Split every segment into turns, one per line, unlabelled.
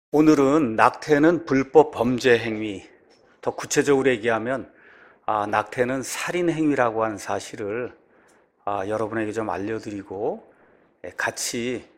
오늘은 낙태는 불법 범죄 행위, 더 구체적으로 얘기하면 낙태는 살인 행위라고 하는 사실을 여러분에게 좀 알려드리고 같이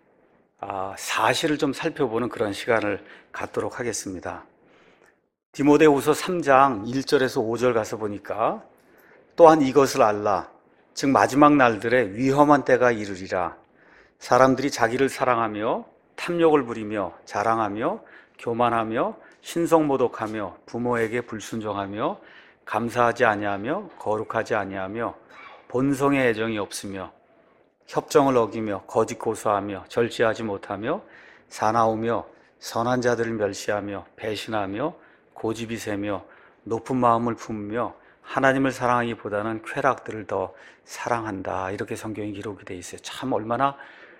사실을 좀 살펴보는 그런 시간을 갖도록 하겠습니다. 디모데후서 3장 1절에서 5절 가서 보니까 또한 이것을 알라. 즉 마지막 날들에 위험한 때가 이르리라. 사람들이 자기를 사랑하며 탐욕을 부리며 자랑하며 교만하며 신성모독하며 부모에게 불순종하며 감사하지 아니하며 거룩하지 아니하며 본성의 애정이 없으며 협정을 어기며 거짓 고소하며 절제하지 못하며 사나우며 선한 자들을 멸시하며 배신하며 고집이 세며 높은 마음을 품으며 하나님을 사랑하기보다는 쾌락들을 더 사랑한다. 이렇게 성경이 기록이 되어 있어요. 참 얼마나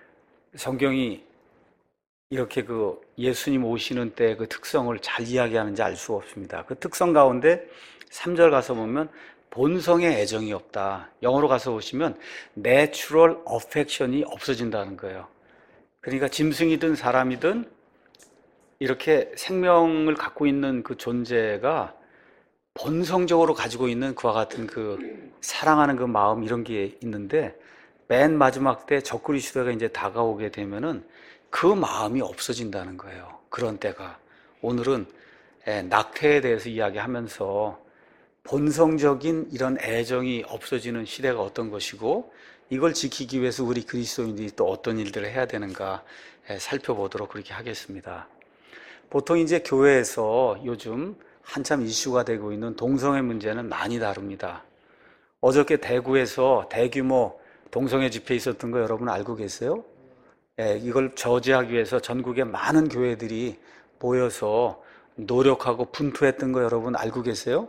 성경이 이렇게 예수님 오시는 때 그 특성을 잘 이야기하는지 알 수가 없습니다. 그 특성 가운데 3절 가서 보면 본성의 애정이 없다. 영어로 가서 보시면 natural affection이 없어진다는 거예요. 그러니까 짐승이든 사람이든 이렇게 생명을 갖고 있는 그 존재가 본성적으로 가지고 있는 그와 같은 그 사랑하는 그 마음 이런 게 있는데 맨 마지막 때 적그리 시대가 이제 다가오게 되면은 그 마음이 없어진다는 거예요. 그런 때가. 오늘은 낙태에 대해서 이야기하면서 본성적인 이런 애정이 없어지는 시대가 어떤 것이고 이걸 지키기 위해서 우리 그리스도인들이 또 어떤 일들을 해야 되는가 살펴보도록 그렇게 하겠습니다. 보통 이제 교회에서 요즘 한참 이슈가 되고 있는 동성애 문제는 많이 다룹니다. 어저께 대구에서 대규모 동성애 집회 있었던 거 여러분 알고 계세요? 이걸 저지하기 위해서 전국의 많은 교회들이 모여서 노력하고 분투했던 거 여러분 알고 계세요?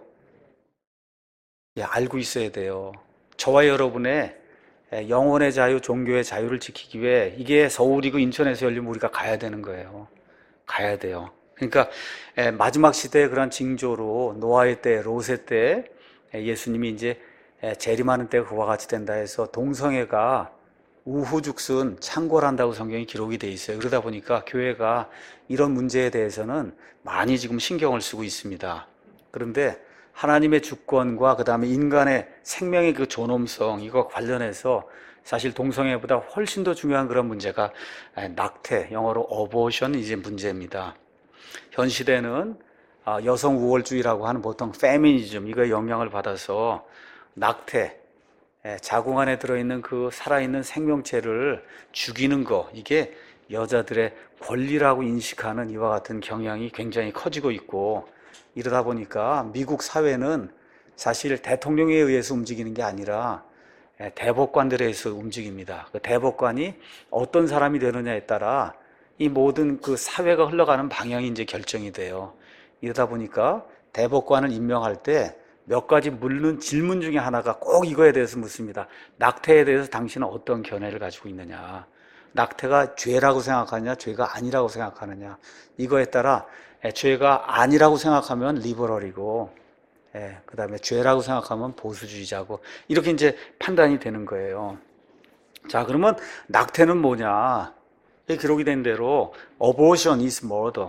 알고 있어야 돼요. 저와 여러분의 영혼의 자유, 종교의 자유를 지키기 위해 이게 서울이고 인천에서 열리면 우리가 가야 되는 거예요. 가야 돼요. 그러니까 마지막 시대의 그런 징조로 노아의 때, 롯의 때 예수님이 이제 재림하는 때가 그와 같이 된다 해서 동성애가 우후죽순 창궐한다고 성경이 기록이 돼 있어요. 그러다 보니까 교회가 이런 문제에 대해서는 많이 지금 신경을 쓰고 있습니다. 그런데 하나님의 주권과 그 다음에 인간의 생명의 그 존엄성 이거 관련해서 사실 동성애보다 훨씬 더 중요한 그런 문제가 낙태, 영어로 abortion 이제 문제입니다. 현 시대는 여성 우월주의라고 하는 보통 페미니즘 이거에 영향을 받아서 낙태, 자궁 안에 들어있는 그 살아있는 생명체를 죽이는 거 이게 여자들의 권리라고 인식하는 이와 같은 경향이 굉장히 커지고 있고 이러다 보니까 미국 사회는 사실 대통령에 의해서 움직이는 게 아니라 대법관들에 의해서 움직입니다. 그 대법관이 어떤 사람이 되느냐에 따라 이 모든 그 사회가 흘러가는 방향이 이제 결정이 돼요. 이러다 보니까 대법관을 임명할 때 몇 가지 묻는 질문 중에 하나가 꼭 이거에 대해서 묻습니다. 낙태에 대해서 당신은 어떤 견해를 가지고 있느냐? 낙태가 죄라고 생각하느냐? 죄가 아니라고 생각하느냐? 이거에 따라 죄가 아니라고 생각하면 리버럴이고 그 다음에 죄라고 생각하면 보수주의자고 이렇게 이제 판단이 되는 거예요. 자, 그러면 낙태는 뭐냐? 기록이 된 대로 abortion is murder.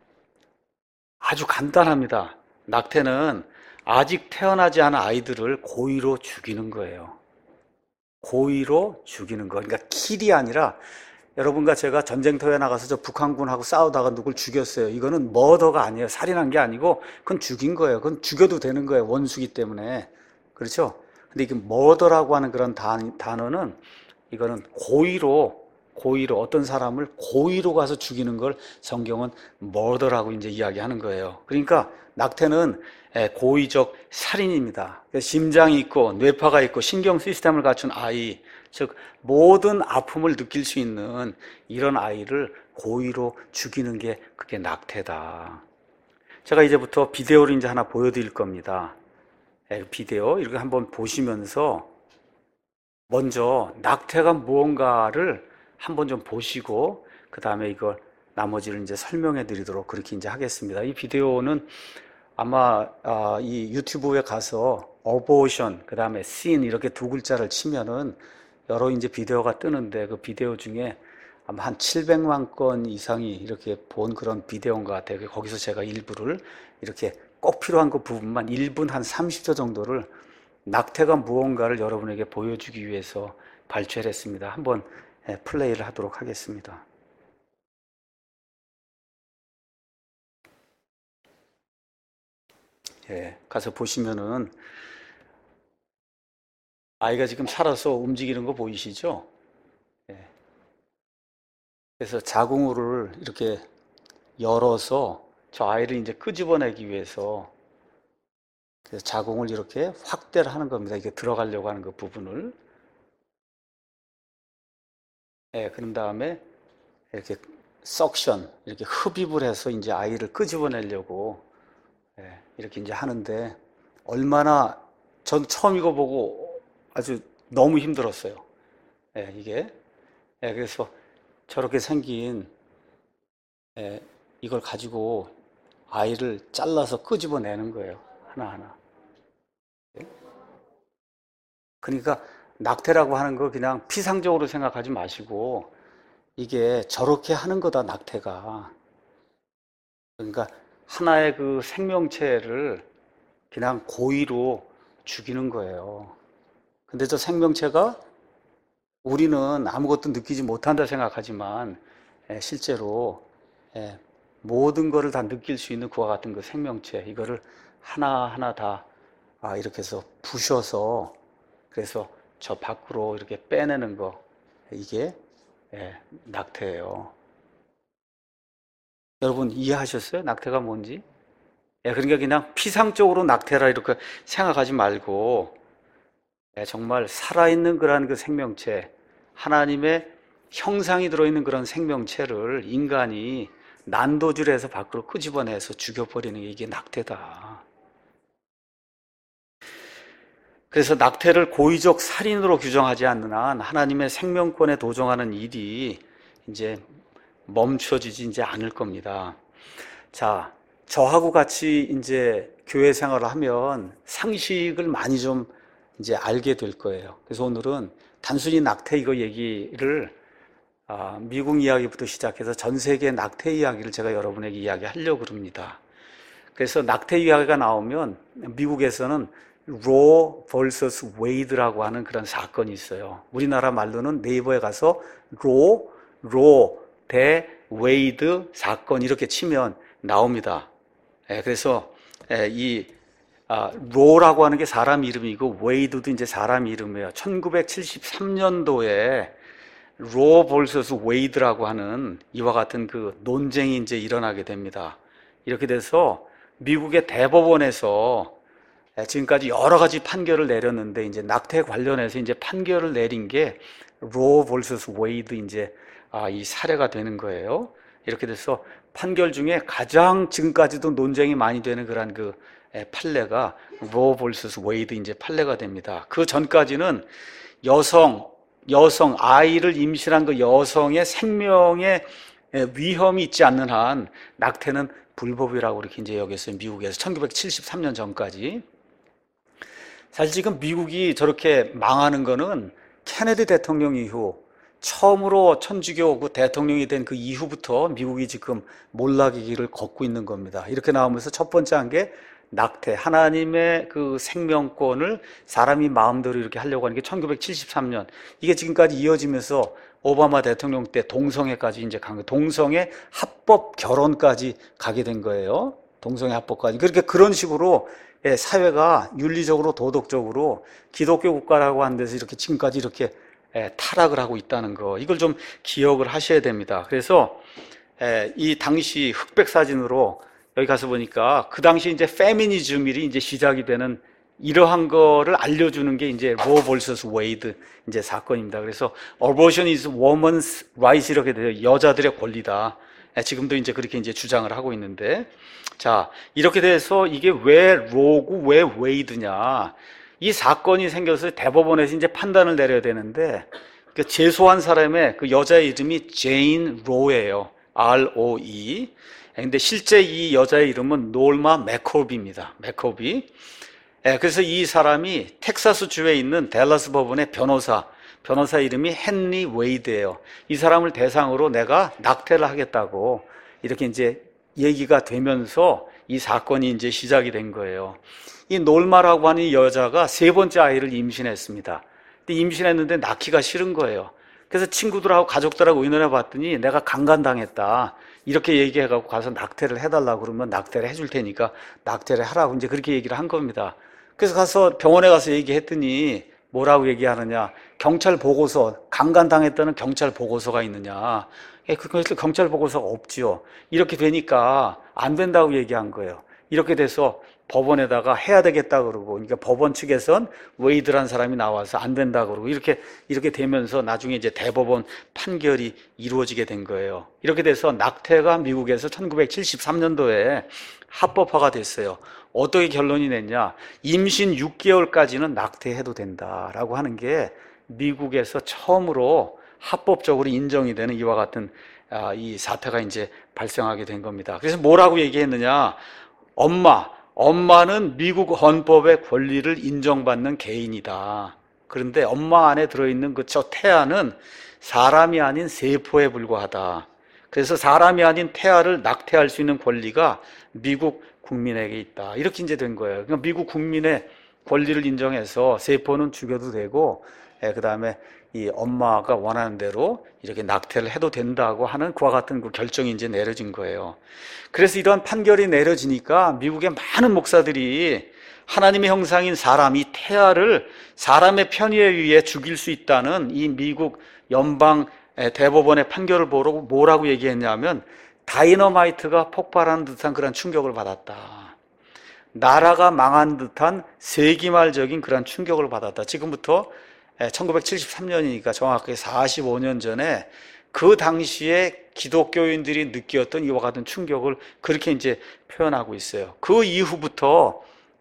아주 간단합니다. 낙태는 아직 태어나지 않은 아이들을 고의로 죽이는 거예요. 고의로 죽이는 거. 그러니까 킬이 아니라 여러분과 제가 전쟁터에 나가서 저 북한군하고 싸우다가 누굴 죽였어요. 이거는 머더가 아니에요. 살인한 게 아니고 그건 죽인 거예요. 그건 죽여도 되는 거예요. 원수기 때문에. 그렇죠? 근데 이게 머더라고 하는 그런 단어는 이거는 고의로 어떤 사람을 고의로 가서 죽이는 걸 성경은 머더라고 이제 이야기하는 거예요. 그러니까 낙태는 고의적 살인입니다. 심장이 있고 뇌파가 있고 신경 시스템을 갖춘 아이, 즉 모든 아픔을 느낄 수 있는 이런 아이를 고의로 죽이는 게 그게 낙태다. 제가 이제부터 비디오를 이제 하나 보여드릴 겁니다. 비디오 이렇게 한번 보시면서 먼저 낙태가 무언가를 한번 좀 보시고 그 다음에 이걸 나머지를 이제 설명해 드리도록 그렇게 이제 하겠습니다. 이 비디오는 아마 이 유튜브에 가서 abortion 그 다음에 sin 이렇게 두 글자를 치면은 여러 이제 비디오가 뜨는데 그 비디오 중에 아마 한 700만 건 이상이 이렇게 본 그런 비디오인 것 같아요. 거기서 제가 일부를 이렇게 꼭 필요한 그 부분만 1분 한 30초 정도를 낙태가 무언가를 여러분에게 보여주기 위해서 발췌를 했습니다. 한번 플레이를 하도록 하겠습니다. 가서 보시면은 아이가 지금 살아서 움직이는 거 보이시죠? 그래서 자궁우를 이렇게 열어서 저 아이를 이제 끄집어내기 위해서 그래서 자궁을 이렇게 확대를 하는 겁니다. 이게 들어가려고 하는 그 부분을. 그런 다음에 이렇게 석션, 이렇게 흡입을 해서 이제 아이를 끄집어내려고 이렇게 이제 하는데 얼마나 전 처음 이거 보고 아주 너무 힘들었어요. 이게. 그래서 저렇게 생긴 이걸 가지고 아이를 잘라서 끄집어내는 거예요. 하나하나. 그러니까 낙태라고 하는 거 그냥 피상적으로 생각하지 마시고 이게 저렇게 하는 거다, 낙태가. 그러니까 하나의 그 생명체를 그냥 고의로 죽이는 거예요. 근데 저 생명체가 우리는 아무것도 느끼지 못한다 생각하지만 실제로 모든 것을 다 느낄 수 있는 그와 같은 그 생명체, 이거를 하나하나 다 이렇게 해서 부셔서 그래서 저 밖으로 이렇게 빼내는 거, 이게 낙태예요. 여러분 이해하셨어요? 낙태가 뭔지? 그러니까 그냥 피상적으로 낙태라 이렇게 생각하지 말고 정말 살아있는 그런 그 생명체, 하나님의 형상이 들어있는 그런 생명체를 인간이 난도질해서 밖으로 끄집어내서 죽여버리는 게 이게 낙태다. 그래서 낙태를 고의적 살인으로 규정하지 않는 한 하나님의 생명권에 도정하는 일이 이제 멈춰지지 이제 않을 겁니다. 자, 저하고 같이 이제 교회 생활을 하면 상식을 많이 좀 이제 알게 될 거예요. 그래서 오늘은 단순히 낙태 이거 얘기를 미국 이야기부터 시작해서 전 세계 낙태 이야기를 제가 여러분에게 이야기하려고 합니다. 그래서 낙태 이야기가 나오면 미국에서는 로 vs 웨이드라고 하는 그런 사건이 있어요. 우리나라 말로는 네이버에 가서 로 대 웨이드 사건 이렇게 치면 나옵니다. 그래서 이 로라고 하는 게 사람 이름이고 웨이드도 이제 사람 이름이에요. 1973년도에 로 vs 웨이드라고 하는 이와 같은 그 논쟁이 이제 일어나게 됩니다. 이렇게 돼서 미국의 대법원에서 지금까지 여러 가지 판결을 내렸는데 이제 낙태 관련해서 이제 판결을 내린 게 로 vs 웨이드 이제 이 사례가 되는 거예요. 이렇게 돼서 판결 중에 가장 지금까지도 논쟁이 많이 되는 그런 그 판례가 로 vs 웨이드 이제 판례가 됩니다. 그 전까지는 여성 아이를 임신한 그 여성의 생명에 위험이 있지 않는 한 낙태는 불법이라고 이렇게 이제 여겼어요. 미국에서 1973년 전까지. 사실 지금 미국이 저렇게 망하는 거는 케네디 대통령 이후 처음으로 천주교 그 대통령이 된 그 이후부터 미국이 지금 몰락의 길을 걷고 있는 겁니다. 이렇게 나오면서 첫 번째 한 게 낙태, 하나님의 그 생명권을 사람이 마음대로 이렇게 하려고 하는 게 1973년. 이게 지금까지 이어지면서 오바마 대통령 때 동성애까지 이제 간 거예요. 동성애 합법 결혼까지 가게 된 거예요. 동성애 합법까지. 그렇게 그런 식으로 사회가 윤리적으로 도덕적으로 기독교 국가라고 하는 데서 이렇게 지금까지 이렇게 타락을 하고 있다는 거, 이걸 좀 기억을 하셔야 됩니다. 그래서 이 당시 흑백 사진으로 여기 가서 보니까 그 당시 이제 페미니즘이 이제 시작이 되는 이러한 거를 알려주는 게 이제 로 vs 웨이드 이제 사건입니다. 그래서 abortion is woman's right 이렇게 돼요. 여자들의 권리다. 지금도 이제 그렇게 이제 주장을 하고 있는데, 자, 이렇게 돼서 이게 왜 로고 왜 웨이드냐? 이 사건이 생겨서 대법원에서 이제 판단을 내려야 되는데, 그 제소한 사람의 그 여자의 이름이 제인 로예요. R-O-E. 근데 실제 이 여자의 이름은 노르마 맥코비입니다. 맥코비. 그래서 이 사람이 텍사스 주에 있는 댈러스 법원의 변호사 이름이 헨리 웨이드예요. 이 사람을 대상으로 내가 낙태를 하겠다고 이렇게 이제 얘기가 되면서 이 사건이 이제 시작이 된 거예요. 이 놀마라고 하는 이 여자가 세 번째 아이를 임신했습니다. 근데 임신했는데 낳기가 싫은 거예요. 그래서 친구들하고 가족들하고 의논해 봤더니 내가 강간당했다. 이렇게 얘기해갖고 가서 낙태를 해달라고 그러면 낙태를 해줄 테니까 낙태를 하라고 이제 그렇게 얘기를 한 겁니다. 그래서 가서 병원에 가서 얘기했더니 뭐라고 얘기하느냐. 경찰 보고서, 강간당했다는 경찰 보고서가 있느냐. 그래서 경찰 보고서가 없지요. 이렇게 되니까 안 된다고 얘기한 거예요. 이렇게 돼서 법원에다가 해야 되겠다 그러고, 그러니까 법원 측에선 웨이드란 사람이 나와서 안 된다 그러고, 이렇게 되면서 나중에 이제 대법원 판결이 이루어지게 된 거예요. 이렇게 돼서 낙태가 미국에서 1973년도에 합법화가 됐어요. 어떻게 결론이 냈냐? 임신 6개월까지는 낙태해도 된다라고 하는 게 미국에서 처음으로 합법적으로 인정이 되는 이와 같은 이 사태가 이제 발생하게 된 겁니다. 그래서 뭐라고 얘기했느냐? 엄마는 미국 헌법의 권리를 인정받는 개인이다. 그런데 엄마 안에 들어있는 저 태아는 사람이 아닌 세포에 불과하다. 그래서 사람이 아닌 태아를 낙태할 수 있는 권리가 미국 국민에게 있다. 이렇게 이제 된 거예요. 그러니까 미국 국민의 권리를 인정해서 세포는 죽여도 되고, 그 다음에 이 엄마가 원하는 대로 이렇게 낙태를 해도 된다고 하는 그와 같은 그 결정이 이제 내려진 거예요. 그래서 이러한 판결이 내려지니까 미국의 많은 목사들이 하나님의 형상인 사람, 이 태아를 사람의 편의에 의해 죽일 수 있다는 이 미국 연방 대법원의 판결을 보고 뭐라고 얘기했냐면 다이너마이트가 폭발하는 듯한 그런 충격을 받았다. 나라가 망한 듯한 세기말적인 그런 충격을 받았다. 지금부터 1973년이니까 정확하게 45년 전에 그 당시에 기독교인들이 느꼈던 이와 같은 충격을 그렇게 이제 표현하고 있어요. 그 이후부터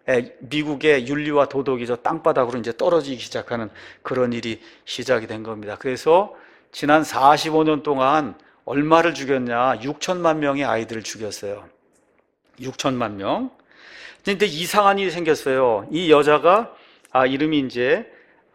미국의 윤리와 도덕이 저 땅바닥으로 이제 떨어지기 시작하는 그런 일이 시작이 된 겁니다. 그래서 지난 45년 동안 얼마를 죽였냐? 6천만 명의 아이들을 죽였어요. 6천만 명. 근데 이상한 일이 생겼어요. 이 여자가 이름이 이제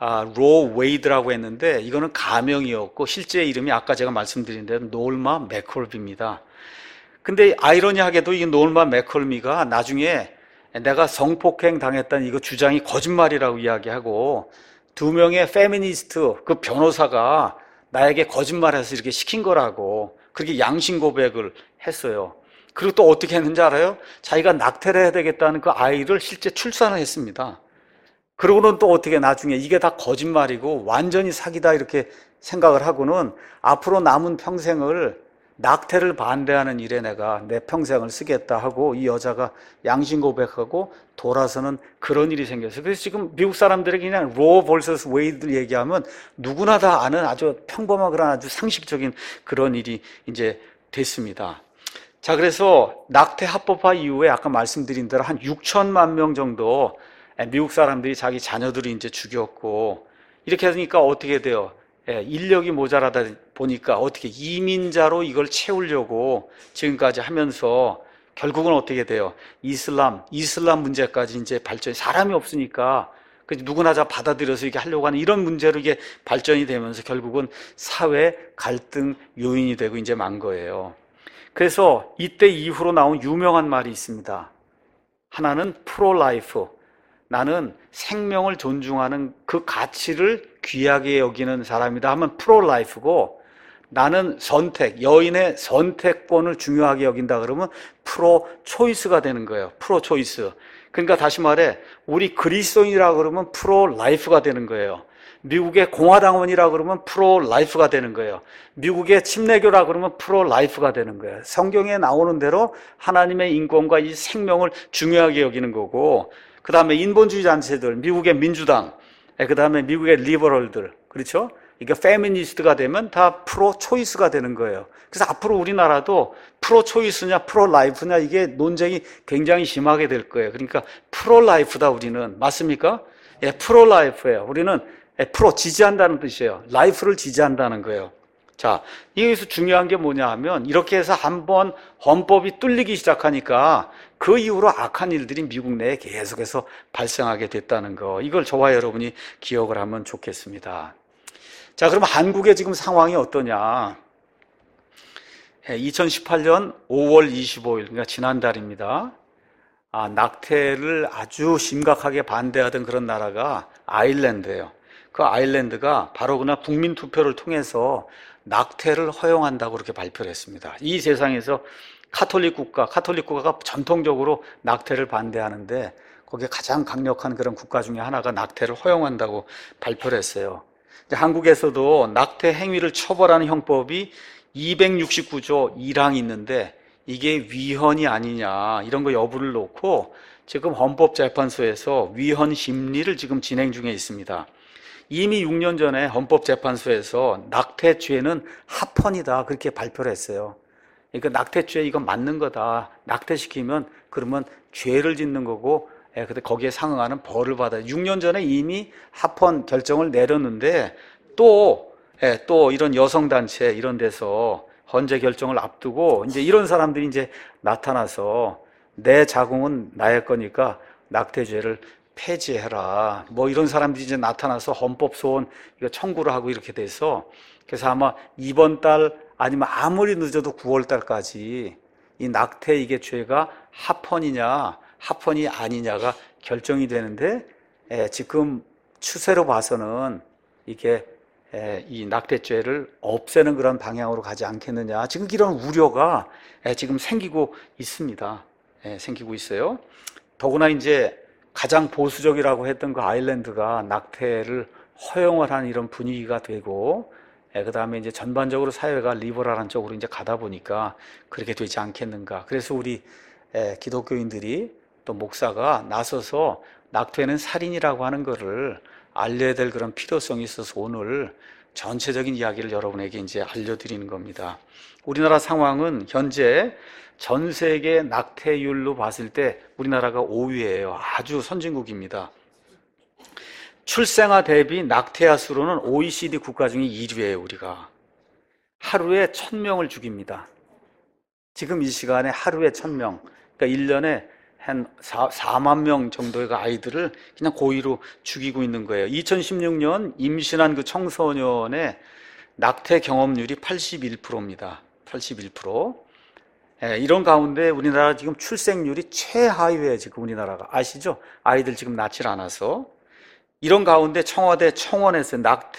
로 웨이드라고 했는데 이거는 가명이었고 실제 이름이 아까 제가 말씀드린 대로 놀마 맥컬비입니다. 근데 아이러니하게도 이 놀마 맥컬비가 나중에 내가 성폭행 당했다는 이거 주장이 거짓말이라고 이야기하고 두 명의 페미니스트 그 변호사가 나에게 거짓말해서 이렇게 시킨 거라고 그렇게 양심 고백을 했어요. 그리고 또 어떻게 했는지 알아요? 자기가 낙태를 해야 되겠다는 그 아이를 실제 출산을 했습니다. 그러고는 또 어떻게 나중에 이게 다 거짓말이고 완전히 사기다 이렇게 생각을 하고는 앞으로 남은 평생을 낙태를 반대하는 일에 내가 내 평생을 쓰겠다 하고 이 여자가 양심 고백하고 돌아서는 그런 일이 생겼어요. 그래서 지금 미국 사람들에게 그냥 로 vs 웨이드 얘기하면 누구나 다 아는 아주 평범한 그런 아주 상식적인 그런 일이 이제 됐습니다. 자, 그래서 낙태 합법화 이후에 아까 말씀드린 대로 한 6천만 명 정도 미국 사람들이 자기 자녀들이 이제 죽였고 이렇게 하니까 어떻게 돼요? 인력이 모자라다 보니까 어떻게 이민자로 이걸 채우려고 지금까지 하면서 결국은 어떻게 돼요? 이슬람 문제까지 이제 발전이 사람이 없으니까 누구나 다 받아들여서 이렇게 하려고 하는 이런 문제로 이게 발전이 되면서 결국은 사회 갈등 요인이 되고 이제 만 거예요. 그래서 이때 이후로 나온 유명한 말이 있습니다. 하나는 프로라이프. 나는 생명을 존중하는 그 가치를 귀하게 여기는 사람이다 하면 프로라이프고 나는 여인의 선택권을 중요하게 여긴다 그러면 프로초이스가 되는 거예요. 프로초이스. 그러니까 다시 말해 우리 그리스도인이라 그러면 프로라이프가 되는 거예요. 미국의 공화당원이라 그러면 프로라이프가 되는 거예요. 미국의 침례교라 그러면 프로라이프가 되는 거예요. 성경에 나오는 대로 하나님의 인권과 이 생명을 중요하게 여기는 거고 그 다음에 인본주의 단체들, 미국의 민주당, 그 다음에 미국의 리버럴들, 그렇죠? 이게 페미니스트가 되면 다 프로 초이스가 되는 거예요. 그래서 앞으로 우리나라도 프로 초이스냐, 프로 라이프냐 이게 논쟁이 굉장히 심하게 될 거예요. 그러니까 프로 라이프다 우리는. 맞습니까? 예, 프로 라이프예요. 우리는 프로 지지한다는 뜻이에요. 라이프를 지지한다는 거예요. 자, 여기서 중요한 게 뭐냐 하면 이렇게 해서 한번 헌법이 뚫리기 시작하니까 그 이후로 악한 일들이 미국 내에 계속해서 발생하게 됐다는 거. 이걸 저와 여러분이 기억을 하면 좋겠습니다. 자, 그럼 한국의 지금 상황이 어떠냐? 2018년 5월 25일, 그러니까 지난달입니다. 낙태를 아주 심각하게 반대하던 그런 나라가 아일랜드예요. 그 아일랜드가 바로 그날 국민투표를 통해서 낙태를 허용한다고 그렇게 발표를 했습니다. 이 세상에서 카톨릭 국가가 전통적으로 낙태를 반대하는데 거기에 가장 강력한 그런 국가 중에 하나가 낙태를 허용한다고 발표를 했어요. 한국에서도 낙태 행위를 처벌하는 형법이 269조 1항이 있는데 이게 위헌이 아니냐 이런 거 여부를 놓고 지금 헌법재판소에서 위헌 심리를 지금 진행 중에 있습니다. 이미 6년 전에 헌법재판소에서 낙태죄는 합헌이다 그렇게 발표를 했어요. 그러니까 낙태죄 이건 맞는 거다. 낙태시키면 그러면 죄를 짓는 거고 근데 거기에 상응하는 벌을 받아요. 6년 전에 이미 합헌 결정을 내렸는데 또 이런 여성단체 이런 데서 헌재 결정을 앞두고 이제 이런 사람들이 이제 나타나서 내 자궁은 나의 거니까 낙태죄를 폐지해라. 뭐 이런 사람들이 이제 나타나서 헌법소원 이거 청구를 하고 이렇게 돼서 그래서 아마 이번 달 아니면 아무리 늦어도 9월 달까지 이 낙태 이게 죄가 합헌이냐 합헌이 아니냐가 결정이 되는데 지금 추세로 봐서는 이게 이 낙태죄를 없애는 그런 방향으로 가지 않겠느냐 지금 이런 우려가 지금 생기고 있습니다. 생기고 있어요. 더구나 이제 가장 보수적이라고 했던 그 아일랜드가 낙태를 허용을 하는 이런 분위기가 되고 그 다음에 이제 전반적으로 사회가 리버럴한 쪽으로 이제 가다 보니까 그렇게 되지 않겠는가. 그래서 우리 기독교인들이 또 목사가 나서서 낙태는 살인이라고 하는 거를 알려야 될 그런 필요성이 있어서 오늘 전체적인 이야기를 여러분에게 이제 알려드리는 겁니다. 우리나라 상황은 현재 전 세계 낙태율로 봤을 때 우리나라가 5위예요. 아주 선진국입니다. 출생아 대비 낙태아 수로는 OECD 국가 중에 1위예요. 우리가 하루에 1000명을 죽입니다. 지금 이 시간에 하루에 1000명, 그러니까 1년에 한 4만 명 정도의 아이들을 그냥 고의로 죽이고 있는 거예요. 2016년 임신한 그 청소년의 낙태 경험률이 81%입니다. 81%. 이런 가운데 우리나라 지금 출생률이 최하위에 지금 우리나라가 아시죠? 아이들 지금 낳질 않아서. 이런 가운데 청와대 청원에서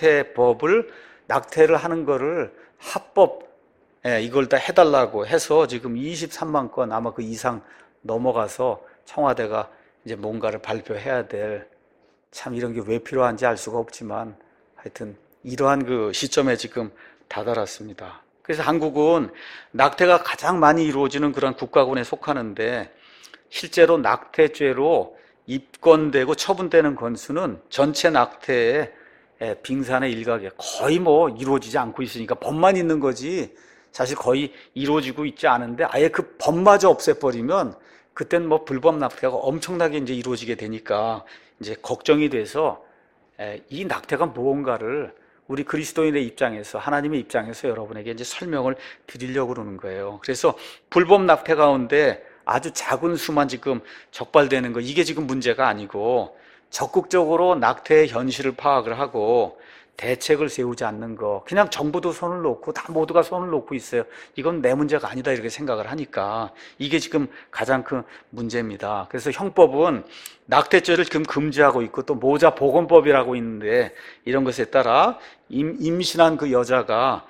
낙태를 하는 거를 합법 이걸 다 해달라고 해서 지금 23만 건 아마 그 이상 넘어가서 청와대가 이제 뭔가를 발표해야 될 참 이런 게 왜 필요한지 알 수가 없지만 하여튼 이러한 그 시점에 지금 다다랐습니다. 그래서 한국은 낙태가 가장 많이 이루어지는 그런 국가군에 속하는데 실제로 낙태죄로 입건되고 처분되는 건수는 전체 낙태의 빙산의 일각에 거의 뭐 이루어지지 않고 있으니까 법만 있는 거지 사실 거의 이루어지고 있지 않은데 아예 그 법마저 없애버리면 그땐 뭐 불법 낙태가 엄청나게 이제 이루어지게 되니까 이제 걱정이 돼서 이 낙태가 무언가를 우리 그리스도인의 입장에서 하나님의 입장에서 여러분에게 이제 설명을 드리려고 그러는 거예요. 그래서 불법 낙태 가운데 아주 작은 수만 지금 적발되는 거 이게 지금 문제가 아니고 적극적으로 낙태의 현실을 파악을 하고 대책을 세우지 않는 거 그냥 정부도 손을 놓고 다 모두가 손을 놓고 있어요. 이건 내 문제가 아니다 이렇게 생각을 하니까 이게 지금 가장 큰 문제입니다. 그래서 형법은 낙태죄를 지금 금지하고 있고 또 모자보건법이라고 있는데 이런 것에 따라 임신한 그 여자가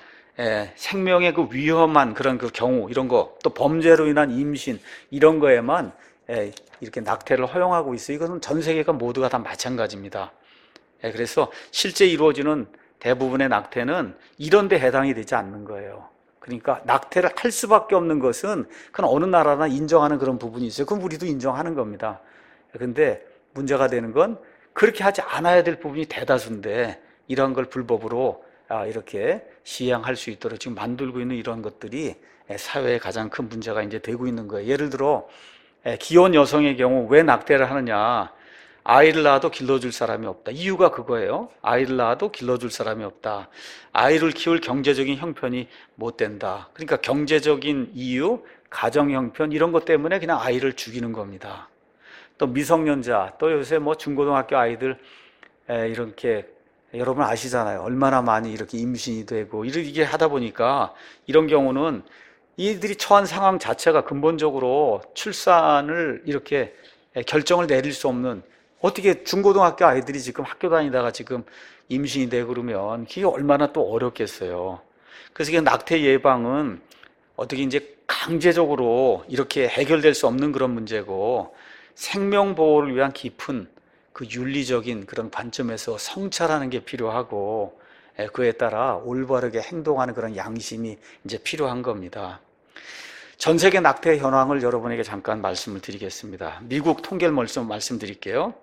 생명의 그 위험한 그런 그 경우 이런 거 또 범죄로 인한 임신 이런 거에만 이렇게 낙태를 허용하고 있어요. 이것은 전 세계가 모두가 다 마찬가지입니다. 그래서 실제 이루어지는 대부분의 낙태는 이런 데 해당이 되지 않는 거예요. 그러니까 낙태를 할 수밖에 없는 것은 그건 어느 나라나 인정하는 그런 부분이 있어요. 그럼 우리도 인정하는 겁니다. 근데 문제가 되는 건 그렇게 하지 않아야 될 부분이 대다수인데 이런 걸 불법으로 이렇게 시행할 수 있도록 지금 만들고 있는 이런 것들이 사회에 가장 큰 문제가 이제 되고 있는 거예요. 예를 들어 기혼 여성의 경우 왜 낙태를 하느냐? 아이를 낳아도 길러줄 사람이 없다. 이유가 그거예요. 아이를 낳아도 길러줄 사람이 없다. 아이를 키울 경제적인 형편이 못 된다. 그러니까 경제적인 이유, 가정 형편 이런 것 때문에 그냥 아이를 죽이는 겁니다. 또 미성년자, 또 요새 뭐 중고등학교 아이들 이렇게 여러분 아시잖아요. 얼마나 많이 이렇게 임신이 되고 이렇게 하다 보니까 이런 경우는 이들이 처한 상황 자체가 근본적으로 출산을 이렇게 결정을 내릴 수 없는, 어떻게 중고등학교 아이들이 지금 학교 다니다가 지금 임신이 되고 그러면 그게 얼마나 또 어렵겠어요. 그래서 이 낙태 예방은 어떻게 이제 강제적으로 이렇게 해결될 수 없는 그런 문제고, 생명 보호를 위한 깊은 그 윤리적인 그런 관점에서 성찰하는 게 필요하고, 그에 따라 올바르게 행동하는 그런 양심이 이제 필요한 겁니다. 전 세계 낙태 현황을 여러분에게 잠깐 말씀을 드리겠습니다. 미국 통계를 먼저 말씀드릴게요.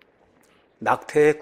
낙태의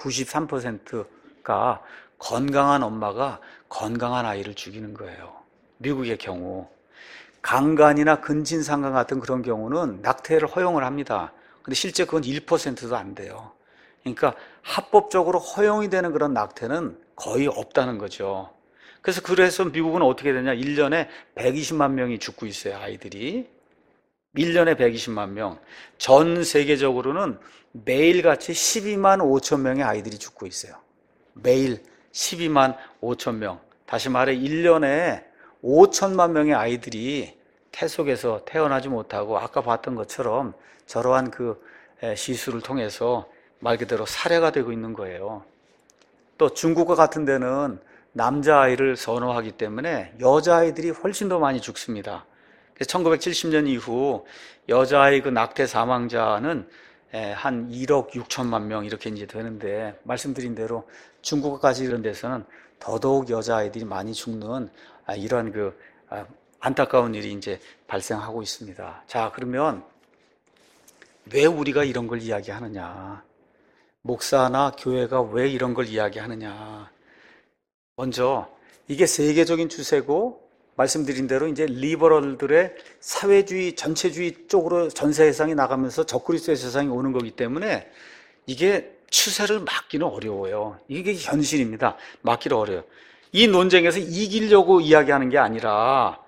93%가 건강한 엄마가 건강한 아이를 죽이는 거예요. 미국의 경우. 강간이나 근친상간 같은 그런 경우는 낙태를 허용을 합니다. 근데 실제 그건 1%도 안 돼요. 그러니까 합법적으로 허용이 되는 그런 낙태는 거의 없다는 거죠. 그래서 미국은 어떻게 되냐, 1년에 120만 명이 죽고 있어요, 아이들이. 1년에 120만 명. 전 세계적으로는 매일같이 12만 5천 명의 아이들이 죽고 있어요. 매일 12만 5천 명. 다시 말해 1년에 5천만 명의 아이들이 태속에서 태어나지 못하고, 아까 봤던 것처럼 저러한 그 시술을 통해서 말 그대로 살해가 되고 있는 거예요. 또 중국과 같은 데는 남자아이를 선호하기 때문에 여자아이들이 훨씬 더 많이 죽습니다. 그래서 1970년 이후 여자아이 그 낙태 사망자는 한 1억 6천만 명 이렇게 이제 되는데, 말씀드린 대로 중국까지 이런 데서는 더더욱 여자아이들이 많이 죽는 이런 그 안타까운 일이 이제 발생하고 있습니다. 자, 그러면 왜 우리가 이런 걸 이야기하느냐? 목사나 교회가 왜 이런 걸 이야기하느냐? 먼저 이게 세계적인 추세고, 말씀드린 대로 이제 리버럴들의 사회주의, 전체주의 쪽으로 전 세상이 나가면서 적그리스도의 세상이 오는 거기 때문에 이게 추세를 막기는 어려워요. 이게 현실입니다. 막기는 어려워요. 이 논쟁에서 이기려고 이야기하는 게 아니라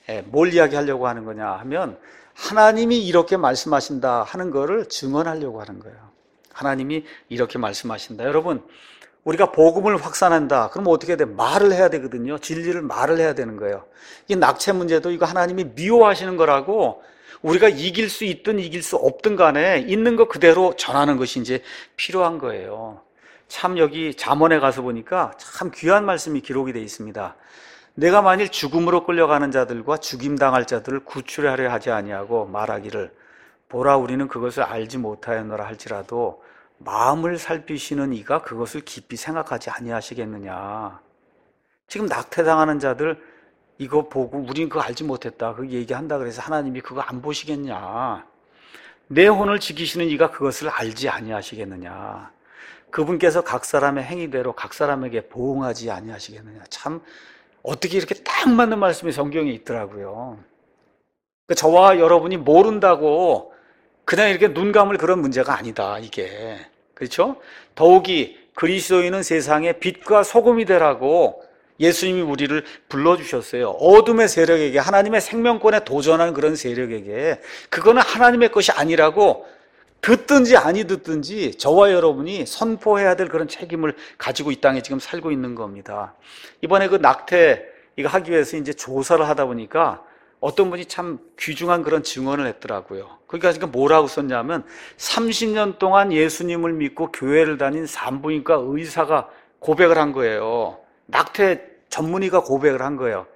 뭘 이야기하려고 하는 거냐 하면, 하나님이 이렇게 말씀하신다 하는 거를 증언하려고 하는 거예요. 하나님이 이렇게 말씀하신다. 여러분, 우리가 복음을 확산한다. 그럼 어떻게 돼? 말을 해야 되거든요. 진리를 말을 해야 되는 거예요. 이 낙태 문제도 이거 하나님이 미워하시는 거라고, 우리가 이길 수 있든 이길 수 없든 간에 있는 거 그대로 전하는 것이 이제 필요한 거예요. 참 여기 잠언에 가서 보니까 참 귀한 말씀이 기록이 되어 있습니다. 내가 만일 죽음으로 끌려가는 자들과 죽임당할 자들을 구출하려 하지 아니하고 말하기를, 보라 우리는 그것을 알지 못하였노라 할지라도 마음을 살피시는 이가 그것을 깊이 생각하지 아니하시겠느냐. 지금 낙태당하는 자들 이거 보고 우린 그거 알지 못했다, 그 얘기한다 그래서 하나님이 그거 안 보시겠냐. 내 혼을 지키시는 이가 그것을 알지 아니하시겠느냐. 그분께서 각 사람의 행위대로 각 사람에게 보응하지 아니하시겠느냐. 참 어떻게 이렇게 딱 맞는 말씀이 성경에 있더라고요. 그러니까 저와 여러분이 모른다고 그냥 이렇게 눈 감을 그런 문제가 아니다, 이게. 그렇죠? 더욱이 그리스도인은 세상의 빛과 소금이 되라고 예수님이 우리를 불러주셨어요. 어둠의 세력에게, 하나님의 생명권에 도전하는 그런 세력에게, 그거는 하나님의 것이 아니라고 듣든지 아니 듣든지 저와 여러분이 선포해야 될 그런 책임을 가지고 이 땅에 지금 살고 있는 겁니다. 이번에 그 낙태 이거 하기 위해서 이제 조사를 하다 보니까 어떤 분이 참 귀중한 그런 증언을 했더라고요. 거기가 지금 뭐라고 썼냐면, 30년 동안 예수님을 믿고 교회를 다닌 산부인과 의사가 고백을 한 거예요. 낙태 전문의가 고백을 한 거예요.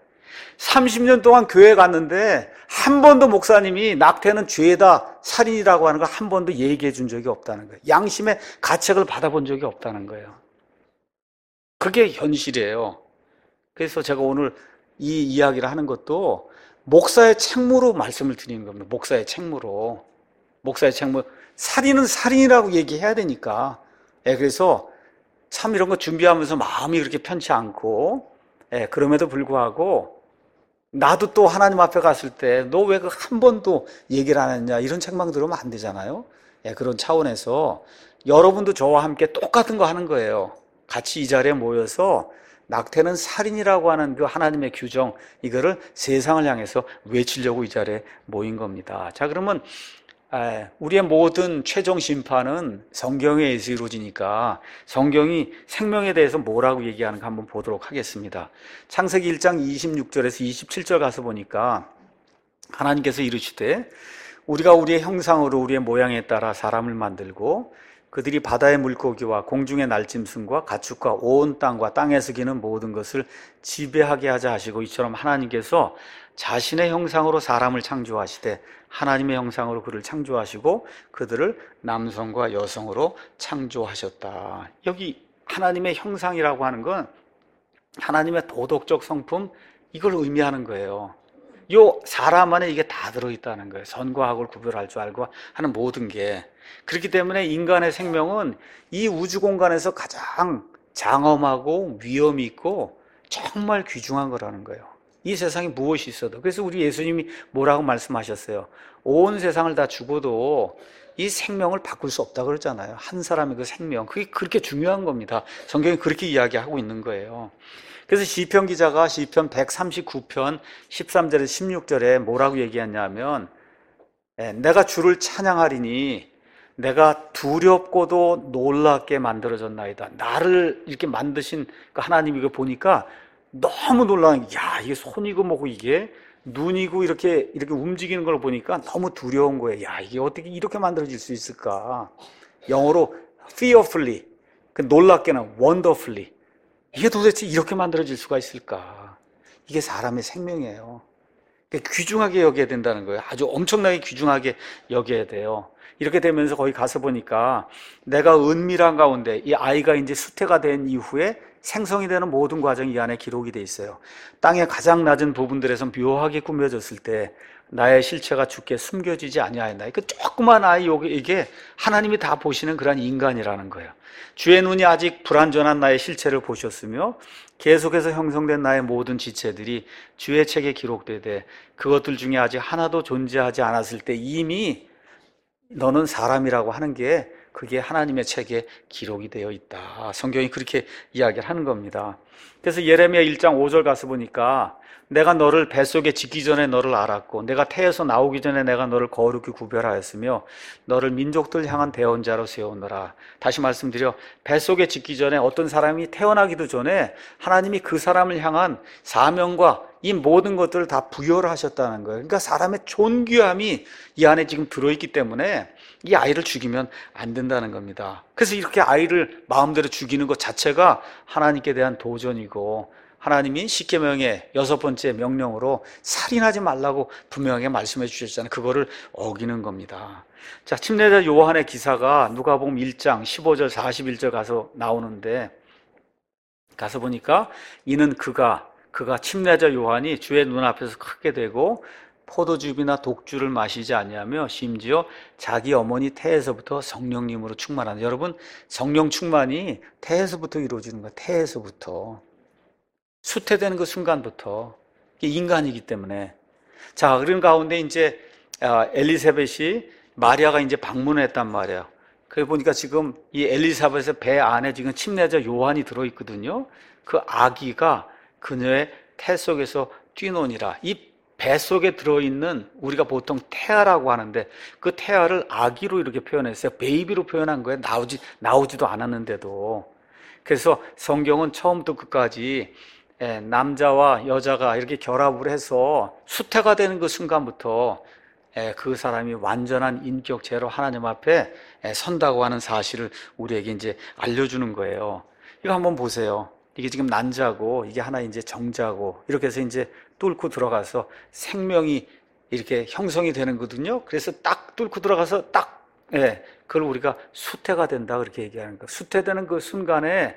30년 동안 교회 갔는데 한 번도 목사님이 낙태는 죄다, 살인이라고 하는 거 한 번도 얘기해 준 적이 없다는 거예요. 양심의 가책을 받아본 적이 없다는 거예요. 그게 현실이에요. 그래서 제가 오늘 이 이야기를 하는 것도 목사의 책무로 말씀을 드리는 겁니다. 목사의 책무로. 목사의 책무. 살인은 살인이라고 얘기해야 되니까. 그래서 참 이런 거 준비하면서 마음이 그렇게 편치 않고, 그럼에도 불구하고 나도 또 하나님 앞에 갔을 때 너 왜 그 한 번도 얘기를 안 했냐, 이런 책망 들으면 안 되잖아요. 그런 차원에서 여러분도 저와 함께 똑같은 거 하는 거예요. 같이 이 자리에 모여서 낙태는 살인이라고 하는 그 하나님의 규정, 이거를 세상을 향해서 외치려고 이 자리에 모인 겁니다. 자, 그러면 우리의 모든 최종 심판은 성경에 의해서 이루어지니까 성경이 생명에 대해서 뭐라고 얘기하는가 한번 보도록 하겠습니다. 창세기 1장 26절에서 27절 가서 보니까 하나님께서 이르시되 우리가 우리의 형상으로 우리의 모양에 따라 사람을 만들고 그들이 바다의 물고기와 공중의 날짐승과 가축과 온 땅과 땅에서 기는 모든 것을 지배하게 하자 하시고, 이처럼 하나님께서 자신의 형상으로 사람을 창조하시되 하나님의 형상으로 그를 창조하시고 그들을 남성과 여성으로 창조하셨다. 여기 하나님의 형상이라고 하는 건 하나님의 도덕적 성품, 이걸 의미하는 거예요. 요 사람 안에 이게 다 들어있다는 거예요. 선과 악을 구별할 줄 알고 하는 모든 게. 그렇기 때문에 인간의 생명은 이 우주 공간에서 가장 장엄하고 위험이 있고 정말 귀중한 거라는 거예요. 이 세상에 무엇이 있어도. 그래서 우리 예수님이 뭐라고 말씀하셨어요? 온 세상을 다 주고도 이 생명을 바꿀 수 없다 그러잖아요. 한 사람의 그 생명, 그게 그렇게 중요한 겁니다. 성경이 그렇게 이야기하고 있는 거예요. 그래서 시편 기자가 시편 139편 13절에서 16절에 뭐라고 얘기했냐면, 내가 주를 찬양하리니 내가 두렵고도 놀랍게 만들어졌나이다. 나를 이렇게 만드신 그 하나님, 이거 보니까 너무 놀라운 게, 야, 이게 손이고 뭐고 이게 눈이고 이렇게 움직이는 걸 보니까 너무 두려운 거예요. 야, 이게 어떻게 이렇게 만들어질 수 있을까? 영어로 fearfully, 그 놀랍게는 wonderfully. 이게 도대체 이렇게 만들어질 수가 있을까? 이게 사람의 생명이에요. 귀중하게 여겨야 된다는 거예요. 아주 엄청나게 귀중하게 여겨야 돼요. 이렇게 되면서 거기 가서 보니까 내가 은밀한 가운데, 이 아이가 이제 수태가 된 이후에 생성이 되는 모든 과정이 이 안에 기록이 돼 있어요. 땅의 가장 낮은 부분들에서 묘하게 꾸며졌을 때 나의 실체가 주께 숨겨지지 아니하였나이다. 그 조그만 아이, 이게 하나님이 다 보시는 그런 인간이라는 거예요. 주의 눈이 아직 불완전한 나의 실체를 보셨으며 계속해서 형성된 나의 모든 지체들이 주의 책에 기록되되 그것들 중에 아직 하나도 존재하지 않았을 때 이미 너는 사람이라고 하는 게, 그게 하나님의 책에 기록이 되어 있다. 성경이 그렇게 이야기를 하는 겁니다. 그래서 예레미야 1장 5절 가서 보니까 내가 너를 뱃속에 짓기 전에 너를 알았고 내가 태에서 나오기 전에 내가 너를 거룩히 구별하였으며 너를 민족들 향한 대언자로 세우노라. 다시 말씀드려, 뱃속에 짓기 전에 어떤 사람이 태어나기도 전에 하나님이 그 사람을 향한 사명과 이 모든 것들을 다 부여를 하셨다는 거예요. 그러니까 사람의 존귀함이 이 안에 지금 들어있기 때문에 이 아이를 죽이면 안 된다는 겁니다. 그래서 이렇게 아이를 마음대로 죽이는 것 자체가 하나님께 대한 도전이고, 하나님이 십계명의 6번째 명령으로 살인하지 말라고 분명하게 말씀해 주셨잖아요. 그거를 어기는 겁니다. 자, 침례자 요한의 기사가 누가복음 1장 15절 41절 가서 나오는데, 가서 보니까 이는 그가 침례자 요한이 주의 눈앞에서 크게 되고 포도즙이나 독주를 마시지 아니하며 심지어 자기 어머니 태에서부터 성령님으로 충만한다. 여러분, 성령 충만이 태에서부터 이루어지는 거예요. 태에서부터. 수태되는 그 순간부터. 이게 인간이기 때문에. 자, 그런 가운데 이제 엘리사벳이, 마리아가 이제 방문을 했단 말이에요. 그래 보니까 지금 이 엘리사벳의 배 안에 지금 침례자 요한이 들어있거든요. 그 아기가 그녀의 태 속에서 뛰노니라. 이 뱃속에 들어있는, 우리가 보통 태아라고 하는데 그 태아를 아기로 이렇게 표현했어요. 베이비로 표현한 거예요. 나오지도 않았는데도. 그래서 성경은 처음부터 끝까지 남자와 여자가 이렇게 결합을 해서 수태가 되는 그 순간부터 그 사람이 완전한 인격체로 하나님 앞에 선다고 하는 사실을 우리에게 이제 알려주는 거예요. 이거 한번 보세요. 이게 지금 난자고 이게 하나 이제 정자고 이렇게 해서 이제 뚫고 들어가서 생명이 이렇게 형성이 되는 거거든요. 그래서 딱 뚫고 들어가서 딱, 그걸 우리가 수태가 된다 그렇게 얘기하는 거예요. 수태되는 그 순간에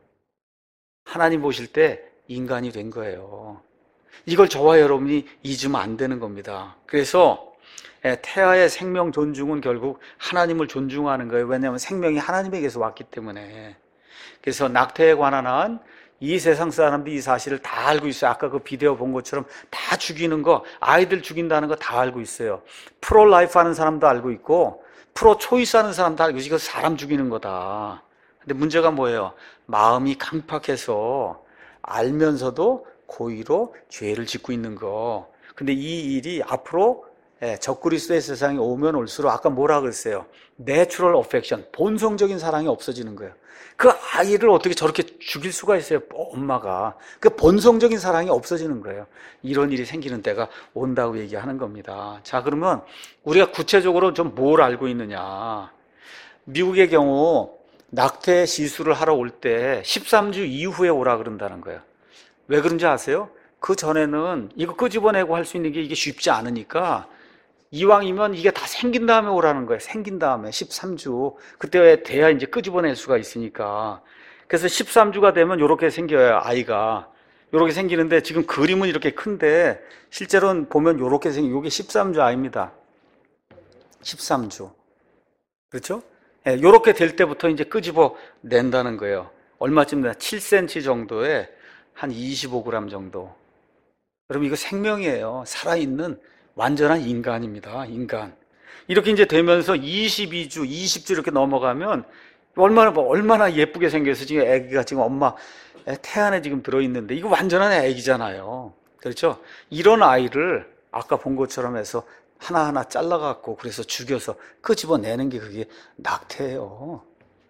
하나님 보실 때 인간이 된 거예요. 이걸 저와 여러분이 잊으면 안 되는 겁니다. 그래서 태아의 생명 존중은 결국 하나님을 존중하는 거예요. 왜냐하면 생명이 하나님에게서 왔기 때문에. 그래서 낙태에 관한 한 이 세상 사람들이 이 사실을 다 알고 있어요. 아까 그 비디오 본 것처럼 다 죽이는 거, 아이들 죽인다는 거 다 알고 있어요. 프로라이프 하는 사람도 알고 있고 프로 초이스 하는 사람도 알고 있어요. 이거 사람 죽이는 거다. 근데 문제가 뭐예요? 마음이 강팍해서 알면서도 고의로 죄를 짓고 있는 거. 근데 이 일이 앞으로 적그리스도의 세상에 오면 올수록 아까 뭐라 그랬어요? 내추럴 어펙션, 본성적인 사랑이 없어지는 거예요. 그 아이를 어떻게 저렇게 죽일 수가 있어요? 엄마가. 그 본성적인 사랑이 없어지는 거예요. 이런 일이 생기는 때가 온다고 얘기하는 겁니다. 자, 그러면 우리가 구체적으로 좀 뭘 알고 있느냐? 미국의 경우 낙태 시술을 하러 올 때 13주 이후에 오라 그런다는 거예요. 왜 그런지 아세요? 그 전에는 이거 끄집어내고 할 수 있는 게 이게 쉽지 않으니까 이왕이면 이게 다 생긴 다음에 오라는 거예요. 생긴 다음에 13주. 그때 돼야 이제 끄집어낼 수가 있으니까. 그래서 13주가 되면 이렇게 생겨요, 아이가. 이렇게 생기는데 지금 그림은 이렇게 큰데 실제로는 보면 이렇게 이게 13주 아입니다. 13주. 그렇죠? 이렇게 될 때부터 이제 끄집어 낸다는 거예요. 얼마쯤 되나? 7cm 정도에 한 25g 정도. 여러분, 이거 생명이에요. 살아있는 완전한 인간입니다. 인간. 이렇게 이제 되면서 22주, 20주 이렇게 넘어가면 얼마나 예쁘게 생겨서 지금 아기가 지금 엄마 태 안에 지금 들어있는데 이거 완전한 아기잖아요. 그렇죠? 이런 아이를 아까 본 것처럼 해서 하나하나 잘라갖고 그래서 죽여서 끄집어내는 게 그게 낙태예요.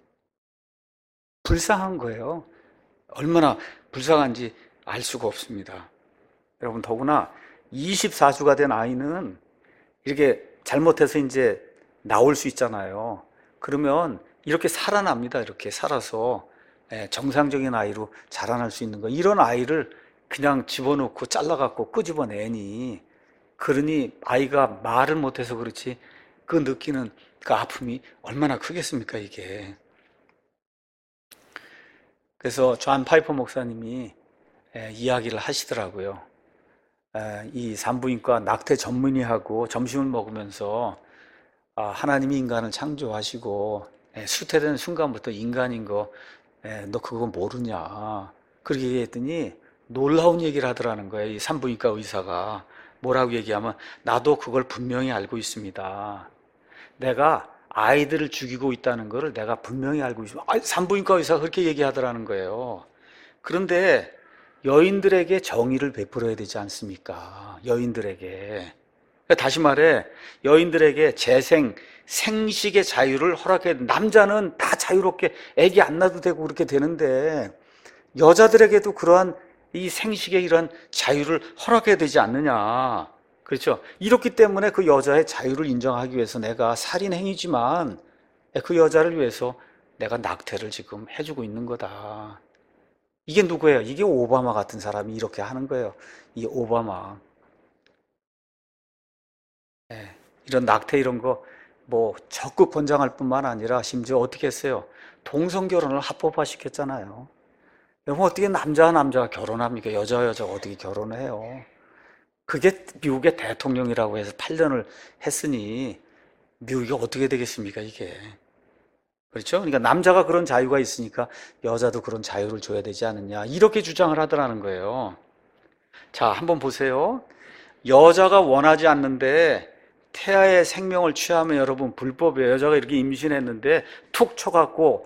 불쌍한 거예요. 얼마나 불쌍한지 알 수가 없습니다. 여러분, 더구나 24주가 된 아이는 이렇게 잘못해서 이제 나올 수 있잖아요. 그러면 이렇게 살아납니다. 이렇게 살아서 정상적인 아이로 자라날 수 있는 거. 이런 아이를 그냥 집어넣고 잘라갖고 끄집어내니, 그러니 아이가 말을 못해서 그렇지 그 느끼는 그 아픔이 얼마나 크겠습니까, 이게. 그래서 존 파이퍼 목사님이 이야기를 하시더라고요. 이 산부인과 낙태 전문의하고 점심을 먹으면서 하나님이 인간을 창조하시고 수태되는 순간부터 인간인 거 너 그거 모르냐 그렇게 얘기했더니 놀라운 얘기를 하더라는 거예요. 이 산부인과 의사가 뭐라고 얘기하면 나도 그걸 분명히 알고 있습니다. 내가 아이들을 죽이고 있다는 것을 내가 분명히 알고 있습니다. 산부인과 의사가 그렇게 얘기하더라는 거예요. 그런데 여인들에게 정의를 베풀어야 되지 않습니까? 여인들에게. 다시 말해, 여인들에게 재생, 생식의 자유를 허락해. 남자는 다 자유롭게 아기 안 낳아도 되고 그렇게 되는데 여자들에게도 그러한 이 생식의 이런 자유를 허락해야 되지 않느냐. 그렇죠? 이렇기 때문에 그 여자의 자유를 인정하기 위해서 내가 살인행위지만 그 여자를 위해서 내가 낙태를 지금 해주고 있는 거다. 이게 누구예요? 이게 오바마 같은 사람이 이렇게 하는 거예요. 이 오바마. 이런 낙태 이런 거 뭐 적극 권장할 뿐만 아니라 심지어 어떻게 했어요? 동성결혼을 합법화 시켰잖아요. 여러분, 어떻게 남자와 남자가 결혼합니까? 여자와 여자가 어떻게 결혼해요? 그게 미국의 대통령이라고 해서 8년을 했으니 미국이 어떻게 되겠습니까, 이게? 그렇죠? 그러니까 남자가 그런 자유가 있으니까 여자도 그런 자유를 줘야 되지 않느냐, 이렇게 주장을 하더라는 거예요. 자, 한번 보세요. 여자가 원하지 않는데 태아의 생명을 취하면 여러분 불법이에요. 여자가 이렇게 임신했는데 툭 쳐갖고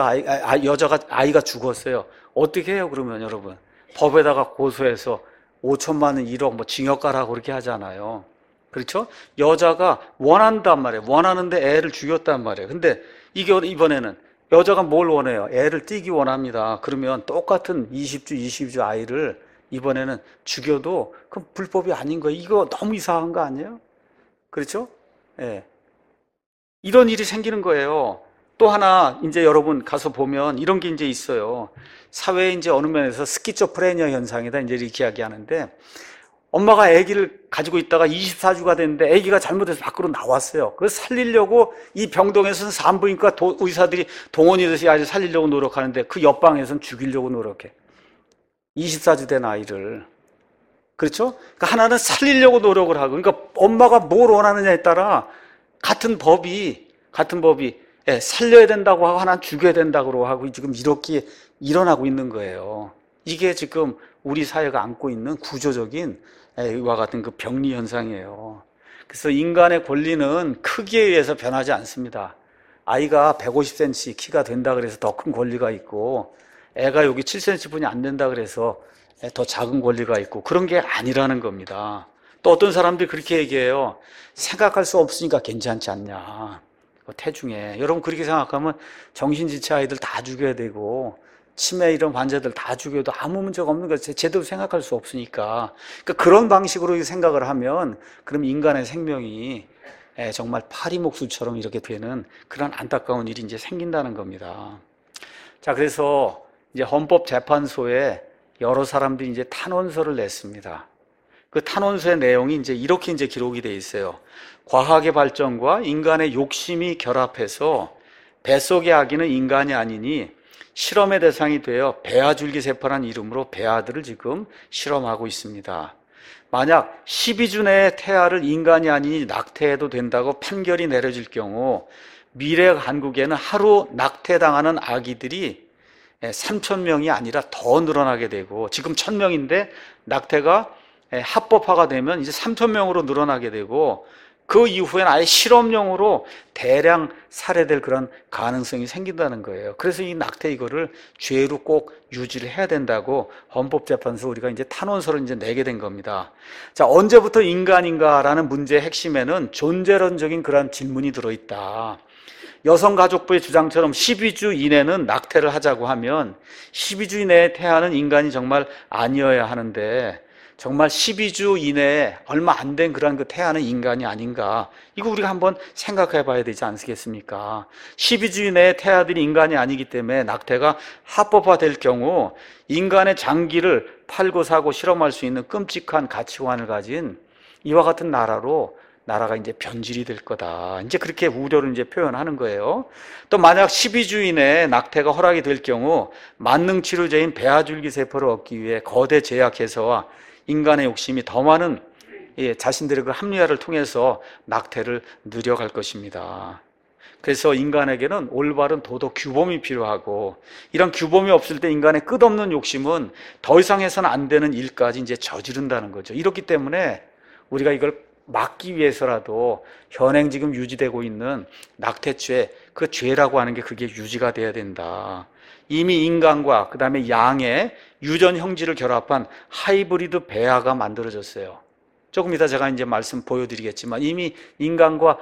아이가 죽었어요. 어떻게 해요, 그러면 여러분? 법에다가 고소해서 5천만 원, 1억 뭐 징역 가라고 그렇게 하잖아요. 그렇죠? 여자가 원한단 말이에요. 원하는데 애를 죽였단 말이에요. 근데 이게 이번에는 여자가 뭘 원해요? 애를 띄기 원합니다. 그러면 똑같은 20주, 22주 아이를 이번에는 죽여도 그건 불법이 아닌 거예요. 이거 너무 이상한 거 아니에요? 그렇죠? 예. 이런 일이 생기는 거예요. 또 하나, 이제 여러분 가서 보면 이런 게 이제 있어요. 사회에 이제 어느 면에서 스키조프레니아 현상이다, 이제 이렇게 이야기하는데, 엄마가 아기를 가지고 있다가 24주가 됐는데 아기가 잘못해서 밖으로 나왔어요. 그래서 살리려고 이 병동에서는 산부인과 의사들이 동원이 돼서 아이를 살리려고 노력하는데 그 옆방에서는 죽이려고 노력해. 24주 된 아이를. 그렇죠? 그러니까 하나는 살리려고 노력을 하고, 그러니까 엄마가 뭘 원하느냐에 따라 같은 법이 살려야 된다고 하고 하나는 죽여야 된다고 하고 지금 이렇게 일어나고 있는 거예요. 이게 지금 우리 사회가 안고 있는 구조적인 이와 같은 그 병리 현상이에요. 그래서 인간의 권리는 크기에 의해서 변하지 않습니다. 아이가 150cm 키가 된다 그래서 더 큰 권리가 있고, 애가 여기 7cm 분이 안 된다 그래서 더 작은 권리가 있고, 그런 게 아니라는 겁니다. 또 어떤 사람들이 그렇게 얘기해요. 생각할 수 없으니까 괜찮지 않냐. 태중에. 여러분 그렇게 생각하면 정신지체 아이들 다 죽여야 되고 치매 이런 환자들 다 죽여도 아무 문제가 없는 거죠. 제대로 생각할 수 없으니까. 그러니까 그런 방식으로 생각을 하면 그럼 인간의 생명이 정말 파리목술처럼 이렇게 되는 그런 안타까운 일이 이제 생긴다는 겁니다. 자, 그래서 이제 헌법재판소에 여러 사람들이 이제 탄원서를 냈습니다. 그 탄원서의 내용이 이제 이렇게 이제 기록이 돼 있어요. 과학의 발전과 인간의 욕심이 결합해서 뱃속의 아기는 인간이 아니니 실험의 대상이 되어 배아줄기세포라는 이름으로 배아들을 지금 실험하고 있습니다. 만약 12주 내에 태아를 인간이 아니니 낙태해도 된다고 판결이 내려질 경우 미래 한국에는 하루 낙태당하는 아기들이 3,000명이 아니라 더 늘어나게 되고 지금 1,000명인데 낙태가 합법화가 되면 이제 3,000명으로 늘어나게 되고 그 이후에는 아예 실험용으로 대량 살해될 그런 가능성이 생긴다는 거예요. 그래서 이 낙태 이거를 죄로 꼭 유지를 해야 된다고 헌법재판소 우리가 이제 탄원서를 이제 내게 된 겁니다. 자, 언제부터 인간인가라는 문제의 핵심에는 존재론적인 그런 질문이 들어있다. 여성가족부의 주장처럼 12주 이내는 낙태를 하자고 하면 12주 이내에 태아는 인간이 정말 아니어야 하는데 정말 12주 이내에 얼마 안 된 그런 그 태아는 인간이 아닌가. 이거 우리가 한번 생각해 봐야 되지 않겠습니까? 12주 이내에 태아들이 인간이 아니기 때문에 낙태가 합법화될 경우 인간의 장기를 팔고 사고 실험할 수 있는 끔찍한 가치관을 가진 이와 같은 나라가 이제 변질이 될 거다. 이제 그렇게 우려를 이제 표현하는 거예요. 또 만약 12주 이내에 낙태가 허락이 될 경우 만능 치료제인 배아줄기세포를 얻기 위해 거대 제약회사와 인간의 욕심이 더 많은 자신들의 그 합리화를 통해서 낙태를 늘려갈 것입니다. 그래서 인간에게는 올바른 도덕 규범이 필요하고 이런 규범이 없을 때 인간의 끝없는 욕심은 더 이상 해서는 안 되는 일까지 이제 저지른다는 거죠. 이렇기 때문에 우리가 이걸 막기 위해서라도 현행 지금 유지되고 있는 낙태죄, 그 죄라고 하는 게 그게 유지가 돼야 된다. 이미 인간과 그 다음에 양의 유전 형질을 결합한 하이브리드 배아가 만들어졌어요. 조금 이따 제가 이제 말씀 보여드리겠지만 이미 인간과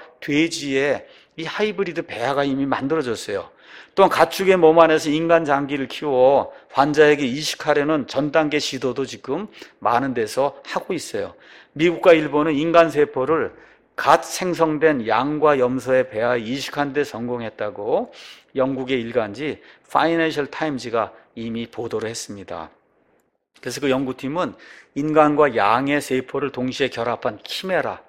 돼지의 이 하이브리드 배아가 이미 만들어졌어요. 또한 가축의 몸 안에서 인간 장기를 키워 환자에게 이식하려는 전 단계 시도도 지금 많은 데서 하고 있어요. 미국과 일본은 인간 세포를 갓 생성된 양과 염소의 배아에 이식한 데 성공했다고 영국의 일간지 파이낸셜 타임즈가 이미 보도를 했습니다. 그래서 그 연구팀은 인간과 양의 세포를 동시에 결합한 키메라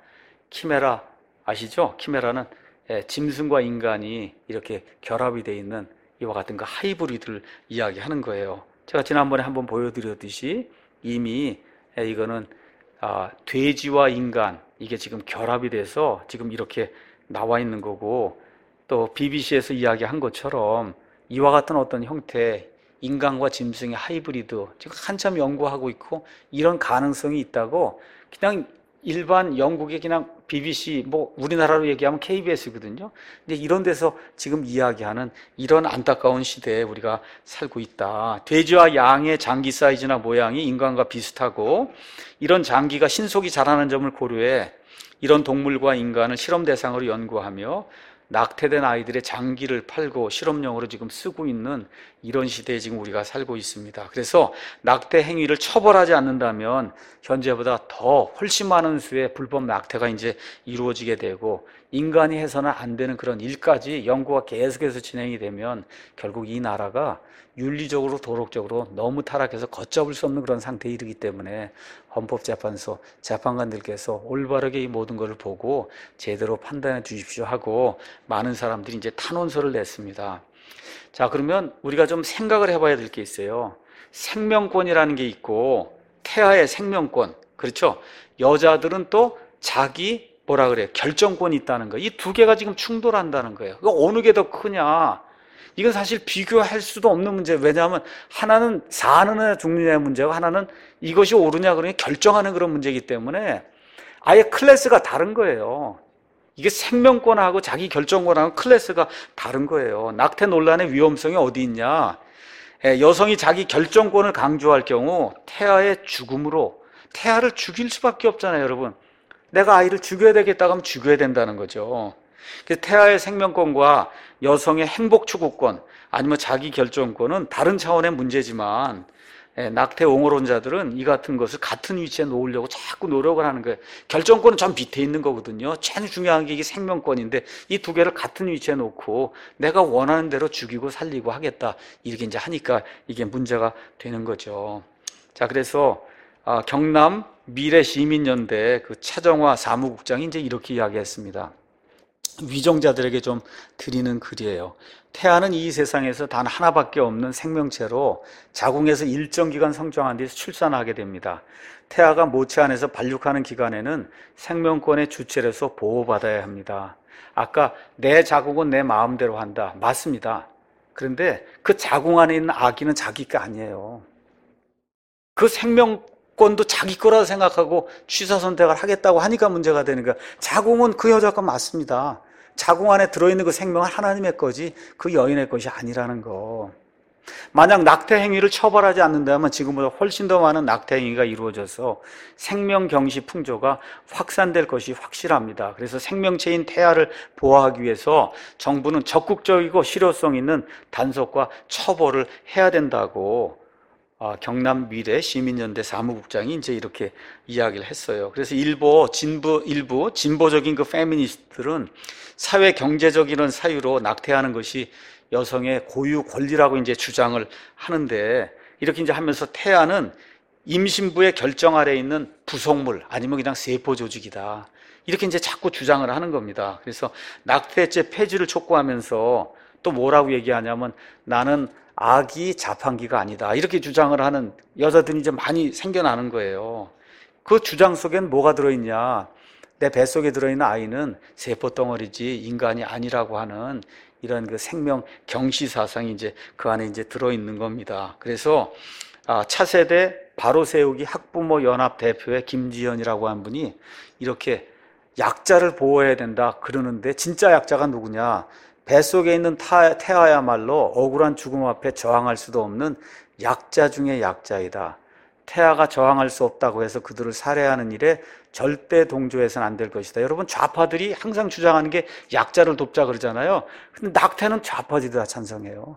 아시죠? 키메라는 짐승과 인간이 이렇게 결합이 되어 있는 이와 같은 그 하이브리드를 이야기하는 거예요. 제가 지난번에 한번 보여드렸듯이 이미 이거는 돼지와 인간 이게 지금 결합이 돼서 지금 이렇게 나와 있는 거고 또 BBC에서 이야기한 것처럼 이와 같은 어떤 형태 인간과 짐승의 하이브리드 지금 한참 연구하고 있고 이런 가능성이 있다고 그냥 일반 영국의 그냥 BBC 뭐 우리나라로 얘기하면 KBS거든요. 근데 이런 데서 지금 이야기하는 이런 안타까운 시대에 우리가 살고 있다. 돼지와 양의 장기 사이즈나 모양이 인간과 비슷하고 이런 장기가 신속히 자라는 점을 고려해 이런 동물과 인간을 실험 대상으로 연구하며 낙태된 아이들의 장기를 팔고 실험용으로 지금 쓰고 있는 이런 시대에 지금 우리가 살고 있습니다. 그래서 낙태 행위를 처벌하지 않는다면 현재보다 더 훨씬 많은 수의 불법 낙태가 이제 이루어지게 되고 인간이 해서는 안 되는 그런 일까지 연구가 계속해서 진행이 되면 결국 이 나라가 윤리적으로 도덕적으로 너무 타락해서 걷잡을 수 없는 그런 상태에 이르기 때문에 헌법재판소 재판관들께서 올바르게 이 모든 것을 보고 제대로 판단해 주십시오 하고 많은 사람들이 이제 탄원서를 냈습니다. 자, 그러면 우리가 좀 생각을 해봐야 될 게 있어요. 생명권이라는 게 있고 태아의 생명권, 그렇죠? 여자들은 또 자기 뭐라 그래요? 결정권이 있다는 거예요. 이 두 개가 지금 충돌한다는 거예요. 어느 게 더 크냐? 이건 사실 비교할 수도 없는 문제예요. 왜냐하면 하나는 사느냐 죽느냐의 문제고 하나는 이것이 옳으냐 그러냐 결정하는 그런 문제이기 때문에 아예 클래스가 다른 거예요. 이게 생명권하고 자기 결정권하고 클래스가 다른 거예요. 낙태 논란의 위험성이 어디 있냐? 여성이 자기 결정권을 강조할 경우 태아의 죽음으로 태아를 죽일 수밖에 없잖아요, 여러분. 내가 아이를 죽여야 되겠다고 하면 죽여야 된다는 거죠. 그래서 태아의 생명권과 여성의 행복 추구권 아니면 자기 결정권은 다른 차원의 문제지만 낙태 옹호론자들은 이 같은 것을 같은 위치에 놓으려고 자꾸 노력을 하는 거예요. 결정권은 전 밑에 있는 거거든요. 제일 중요한 게 이게 생명권인데 이 두 개를 같은 위치에 놓고 내가 원하는 대로 죽이고 살리고 하겠다 이렇게 이제 하니까 이게 문제가 되는 거죠. 자, 그래서 경남 미래시민연대 그 차정화 사무국장이 이제 이렇게 이야기했습니다. 위정자들에게 좀 드리는 글이에요. 태아는 이 세상에서 단 하나밖에 없는 생명체로 자궁에서 일정 기간 성장한 뒤 출산하게 됩니다. 태아가 모체 안에서 발육하는 기간에는 생명권의 주체로서 보호받아야 합니다. 아까 내 자궁은 내 마음대로 한다. 맞습니다. 그런데 그 자궁 안에 있는 아기는 자기 게 아니에요. 그 생명권도 자기 거라고 생각하고 취사 선택을 하겠다고 하니까 문제가 되는 거야. 자궁은 그 여자 거 맞습니다. 자궁 안에 들어있는 그 생명은 하나님의 거지 그 여인의 것이 아니라는 거. 만약 낙태 행위를 처벌하지 않는다면 지금보다 훨씬 더 많은 낙태 행위가 이루어져서 생명경시 풍조가 확산될 것이 확실합니다. 그래서 생명체인 태아를 보호하기 위해서 정부는 적극적이고 실효성 있는 단속과 처벌을 해야 된다고 경남 미래 시민연대 사무국장이 이제 이렇게 이야기를 했어요. 그래서 일부 진보적인 그 페미니스트들은 사회 경제적 이런 사유로 낙태하는 것이 여성의 고유 권리라고 이제 주장을 하는데 이렇게 이제 하면서 태아는 임신부의 결정 아래에 있는 부속물 아니면 그냥 세포 조직이다. 이렇게 이제 자꾸 주장을 하는 겁니다. 그래서 낙태죄 폐지를 촉구하면서 또 뭐라고 얘기하냐면 나는 아기 자판기가 아니다. 이렇게 주장을 하는 여자들이 이제 많이 생겨나는 거예요. 그 주장 속엔 뭐가 들어있냐? 내 뱃속에 들어있는 아이는 세포덩어리지 인간이 아니라고 하는 이런 그 생명 경시 사상이 이제 그 안에 이제 들어있는 겁니다. 그래서 차세대 바로 세우기 학부모 연합 대표의 김지연이라고 한 분이 이렇게 약자를 보호해야 된다 그러는데 진짜 약자가 누구냐? 뱃속에 있는 태아야말로 억울한 죽음 앞에 저항할 수도 없는 약자 중의 약자이다. 태아가 저항할 수 없다고 해서 그들을 살해하는 일에 절대 동조해서는 안 될 것이다. 여러분, 좌파들이 항상 주장하는 게 약자를 돕자 그러잖아요. 근데 낙태는 좌파들이 다 찬성해요.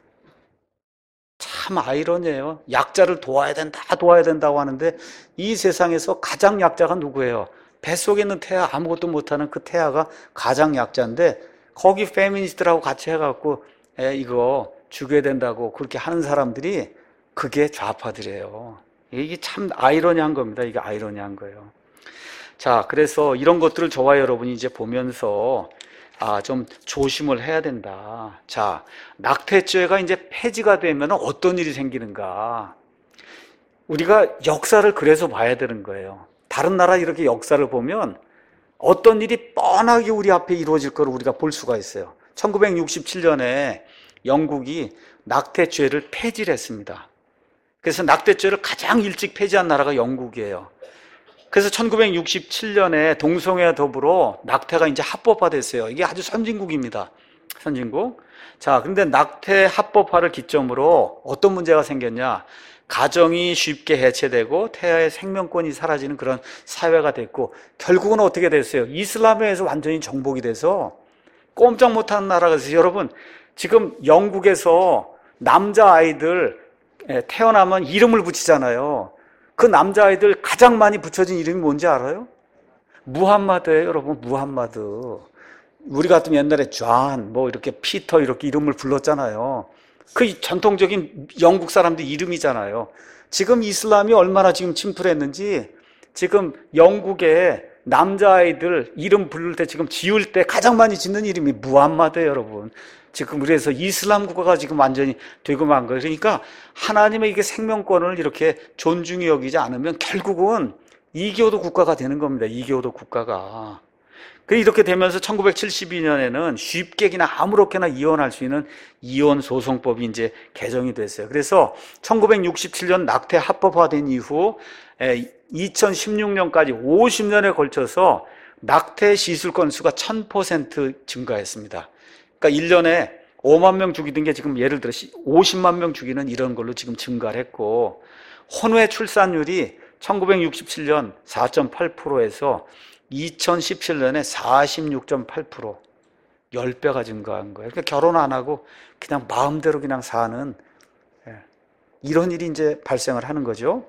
참 아이러니해요. 약자를 도와야 된다고 하는데 이 세상에서 가장 약자가 누구예요? 뱃속에 있는 태아, 아무것도 못하는 그 태아가 가장 약자인데 거기 페미니스트라고 같이 해갖고 이거 죽여야 된다고 그렇게 하는 사람들이 그게 좌파들이에요. 이게 참 아이러니한 겁니다. 이게 아이러니한 거예요. 자, 그래서 이런 것들을 저와 여러분이 이제 보면서 좀 조심을 해야 된다. 자, 낙태죄가 이제 폐지가 되면 어떤 일이 생기는가? 우리가 역사를 그래서 봐야 되는 거예요. 다른 나라 이렇게 역사를 보면 어떤 일이 뻔하게 우리 앞에 이루어질 걸 우리가 볼 수가 있어요. 1967년에 영국이 낙태죄를 폐지를 했습니다. 그래서 낙태죄를 가장 일찍 폐지한 나라가 영국이에요. 그래서 1967년에 동성애와 더불어 낙태가 이제 합법화됐어요. 이게 아주 선진국입니다. 선진국. 자, 근데 낙태 합법화를 기점으로 어떤 문제가 생겼냐? 가정이 쉽게 해체되고 태아의 생명권이 사라지는 그런 사회가 됐고 결국은 어떻게 됐어요? 이슬람에서 완전히 정복이 돼서 꼼짝 못하는 나라가 됐어요. 여러분, 지금 영국에서 남자아이들 태어나면 이름을 붙이잖아요. 그 남자아이들 가장 많이 붙여진 이름이 뭔지 알아요? 무함마드예요, 여러분. 무함마드. 우리 같으면 옛날에 존, 이렇게 피터 이렇게 이름을 불렀잖아요. 그 전통적인 영국 사람들 이름이잖아요. 지금 이슬람이 얼마나 지금 침투했는지 지금 영국의 남자아이들 이름 부를 때 지금 지을 때 가장 많이 짓는 이름이 무함마드예요, 여러분. 지금 그래서 이슬람 국가가 지금 완전히 되고 만 거예요. 그러니까 하나님의 이게 생명권을 이렇게 존중히 여기지 않으면 결국은 이교도 국가가 되는 겁니다. 이교도 국가가. 이렇게 되면서 1972년에는 쉽게 그냥 아무렇게나 이혼할 수 있는 이혼 소송법이 이제 개정이 됐어요. 그래서 1967년 낙태 합법화된 이후 2016년까지 50년에 걸쳐서 낙태 시술 건수가 1000% 증가했습니다. 그러니까 1년에 5만 명 죽이던 게 지금 예를 들어 50만 명 죽이는 이런 걸로 지금 증가를 했고 혼외 출산율이 1967년 4.8%에서 2017년에 46.8%, 10배가 증가한 거예요. 그러니까 결혼 안 하고 그냥 마음대로 그냥 사는, 이런 일이 이제 발생을 하는 거죠.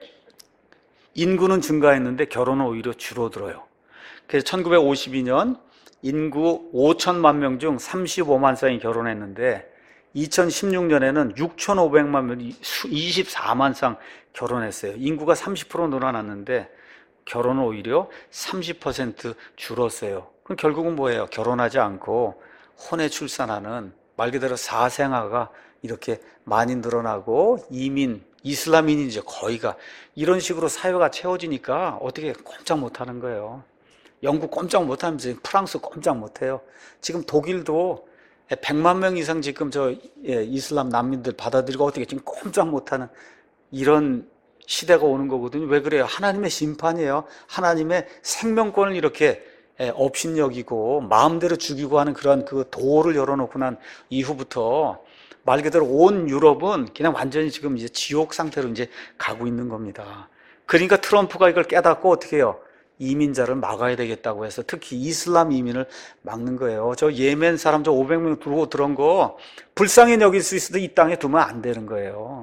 인구는 증가했는데 결혼은 오히려 줄어들어요. 그래서 1952년 인구 5천만 명 중 35만 쌍이 결혼했는데 2016년에는 6,500만 명이 24만 쌍 결혼했어요. 인구가 30% 늘어났는데 결혼은 오히려 30% 줄었어요. 그럼 결국은 뭐예요? 결혼하지 않고 혼외 출산하는, 말 그대로 사생아가 이렇게 많이 늘어나고, 이민, 이슬람인이 이제 거의가 이런 식으로 사회가 채워지니까 어떻게 꼼짝 못하는 거예요. 영국 꼼짝 못하면서 프랑스 꼼짝 못해요. 지금 독일도 100만 명 이상 지금 이슬람 난민들 받아들이고 어떻게 지금 꼼짝 못하는 이런 시대가 오는 거거든요. 왜 그래요? 하나님의 심판이에요. 하나님의 생명권을 이렇게 업신여기고 마음대로 죽이고 하는 그런 그 도를 열어놓고 난 이후부터 말 그대로 온 유럽은 그냥 완전히 지금 이제 지옥 상태로 이제 가고 있는 겁니다. 그러니까 트럼프가 이걸 깨닫고 어떻게 해요? 이민자를 막아야 되겠다고 해서 특히 이슬람 이민을 막는 거예요. 저 예멘 사람 저 500명 들어온 거 불쌍히 여길 수 있어도 이 땅에 두면 안 되는 거예요.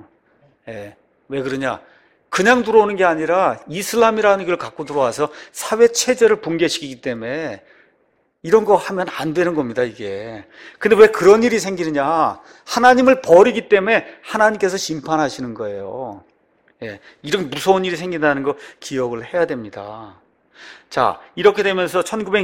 왜 그러냐? 그냥 들어오는 게 아니라 이슬람이라는 걸 갖고 들어와서 사회 체제를 붕괴시키기 때문에 이런 거 하면 안 되는 겁니다, 이게. 근데 왜 그런 일이 생기느냐? 하나님을 버리기 때문에 하나님께서 심판하시는 거예요. 이런 무서운 일이 생긴다는 거 기억을 해야 됩니다. 자, 이렇게 되면서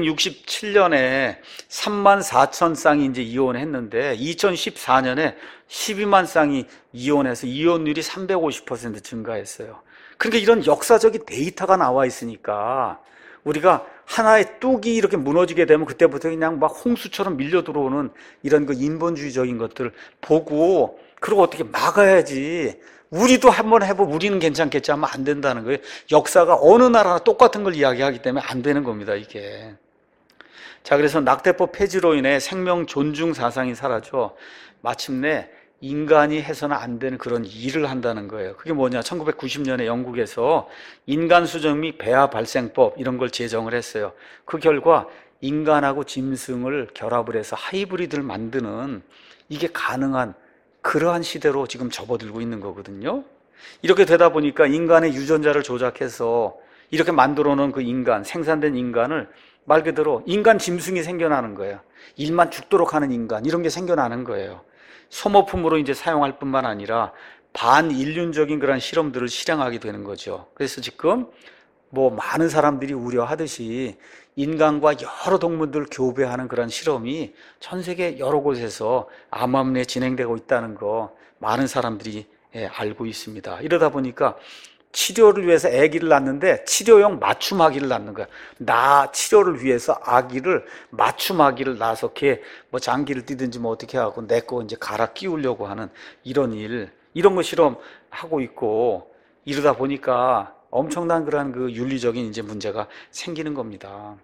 1967년에 3만 4천 쌍이 이제 이혼했는데 2014년에 12만 쌍이 이혼해서 이혼율이 350% 증가했어요. 그러니까 이런 역사적인 데이터가 나와 있으니까 우리가 하나의 뚝이 이렇게 무너지게 되면 그때부터 그냥 막 홍수처럼 밀려 들어오는 이런 그 인본주의적인 것들을 보고, 그리고 어떻게 막아야지. 우리도 한번 해보고 우리는 괜찮겠지 하면 안 된다는 거예요. 역사가 어느 나라나 똑같은 걸 이야기하기 때문에 안 되는 겁니다, 이게. 자, 그래서 낙태법 폐지로 인해 생명 존중 사상이 사라져 마침내 인간이 해서는 안 되는 그런 일을 한다는 거예요. 그게 뭐냐? 1990년에 영국에서 인간 수정 및 배아 발생법 이런 걸 제정을 했어요. 그 결과 인간하고 짐승을 결합을 해서 하이브리드를 만드는, 이게 가능한 그러한 시대로 지금 접어들고 있는 거거든요. 이렇게 되다 보니까 인간의 유전자를 조작해서 이렇게 만들어 놓은 그 인간, 생산된 인간을 말 그대로 인간 짐승이 생겨나는 거예요. 일만 죽도록 하는 인간, 이런 게 생겨나는 거예요. 소모품으로 이제 사용할 뿐만 아니라 반인륜적인 그런 실험들을 실행하게 되는 거죠. 그래서 지금 뭐 많은 사람들이 우려하듯이 인간과 여러 동물들 교배하는 그런 실험이 전 세계 여러 곳에서 암암리에 진행되고 있다는 거 많은 사람들이 알고 있습니다. 이러다 보니까 치료를 위해서 아기를 낳는데 치료용 맞춤 아기를 낳는 거야. 나 치료를 위해서 아기를 맞춤 아기를 낳아서 걔 뭐 장기를 띄든지 뭐 어떻게 하고 내 거 이제 갈아 끼우려고 하는 이런 일, 이런 거 실험하고 있고, 이러다 보니까 엄청난 그런 그 윤리적인 이제 문제가 생기는 겁니다.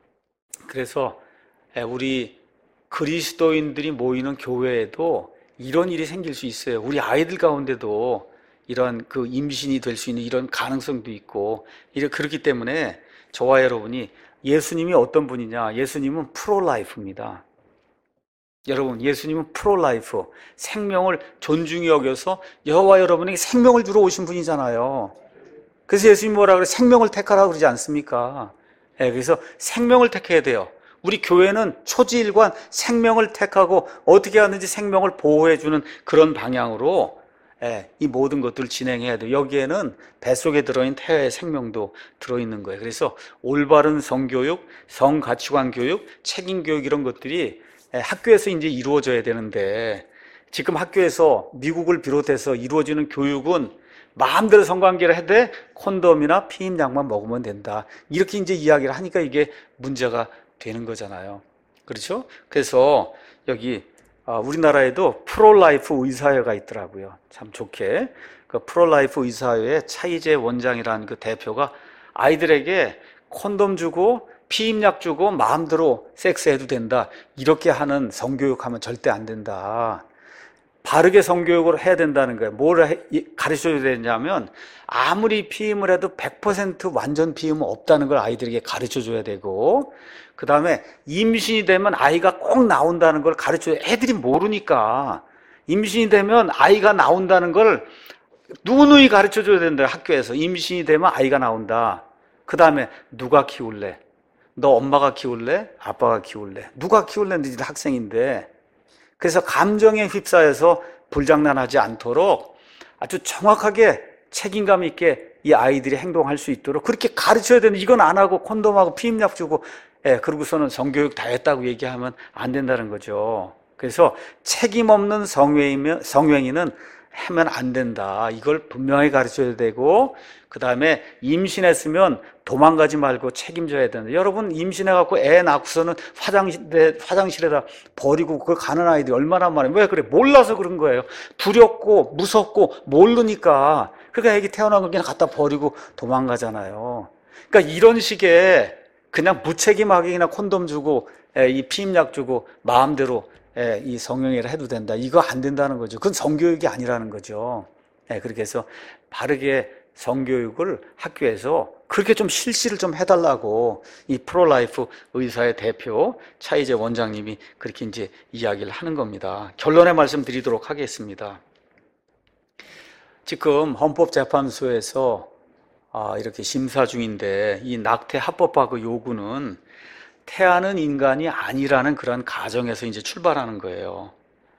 그래서 우리 그리스도인들이 모이는 교회에도 이런 일이 생길 수 있어요. 우리 아이들 가운데도 이런 그 임신이 될 수 있는 이런 가능성도 있고, 그렇기 때문에 저와 여러분이, 예수님이 어떤 분이냐? 예수님은 프로라이프입니다. 여러분, 예수님은 프로라이프, 생명을 존중히 여겨서 여호와 여러분에게 생명을 주러 오신 분이잖아요. 그래서 예수님이 뭐라 그래? 생명을 택하라고 그러지 않습니까? 그래서 생명을 택해야 돼요. 우리 교회는 초지일관 생명을 택하고 어떻게 하는지 생명을 보호해주는 그런 방향으로 이 모든 것들을 진행해야 돼요. 여기에는 뱃속에 들어있는 태아의 생명도 들어있는 거예요. 그래서 올바른 성교육, 성가치관 교육, 책임교육 이런 것들이 학교에서 이제 이루어져야 되는데, 지금 학교에서 미국을 비롯해서 이루어지는 교육은 마음대로 성관계를 해도 돼, 콘돔이나 피임약만 먹으면 된다, 이렇게 이제 이야기를 하니까 이게 문제가 되는 거잖아요. 그렇죠? 그래서 여기 우리나라에도 프로라이프 의사회가 있더라고요. 참 좋게. 그 프로라이프 의사회의 차이재 원장이라는 그 대표가 아이들에게 콘돔 주고 피임약 주고 마음대로 섹스해도 된다, 이렇게 하는 성교육하면 절대 안 된다. 바르게 성교육을 해야 된다는 거예요. 가르쳐줘야 되냐면 아무리 피임을 해도 100% 완전 피임은 없다는 걸 아이들에게 가르쳐줘야 되고, 그 다음에 임신이 되면 아이가 꼭 나온다는 걸 가르쳐줘야, 애들이 모르니까 임신이 되면 아이가 나온다는 걸 누누이 가르쳐줘야 된다. 학교에서 임신이 되면 아이가 나온다. 그 다음에 누가 키울래? 너 엄마가 키울래? 아빠가 키울래? 누가 키울래? 너희들 학생인데. 그래서 감정에 휩싸여서 불장난하지 않도록 아주 정확하게 책임감 있게 이 아이들이 행동할 수 있도록 그렇게 가르쳐야 되는, 이건 안 하고 콘돔하고 피임약 주고 그러고서는 성교육 다 했다고 얘기하면 안 된다는 거죠. 그래서 책임 없는 성행위는 하면 안 된다. 이걸 분명히 가르쳐야 되고, 그 다음에 임신했으면 도망가지 말고 책임져야 된다. 여러분, 임신해갖고 애 낳고서는 화장실에다 버리고 그걸 가는 아이들이 얼마나 많아요. 왜 그래? 몰라서 그런 거예요. 두렵고 무섭고 모르니까. 그러니까 애기 태어난 거 그냥 갖다 버리고 도망가잖아요. 그러니까 이런 식의 그냥 무책임하게 그냥 콘돔 주고 이 피임약 주고 마음대로 이 성형외를 해도 된다. 이거 안 된다는 거죠. 그건 성교육이 아니라는 거죠. 그렇게 해서 바르게 성교육을 학교에서 그렇게 좀 실시를 좀 해달라고 이 프로라이프 의사의 대표 차이제 원장님이 그렇게 이제 이야기를 하는 겁니다. 결론의 말씀 드리도록 하겠습니다. 지금 헌법재판소에서 이렇게 심사 중인데, 이 낙태 합법화 그 요구는 태아는 인간이 아니라는 그런 가정에서 이제 출발하는 거예요.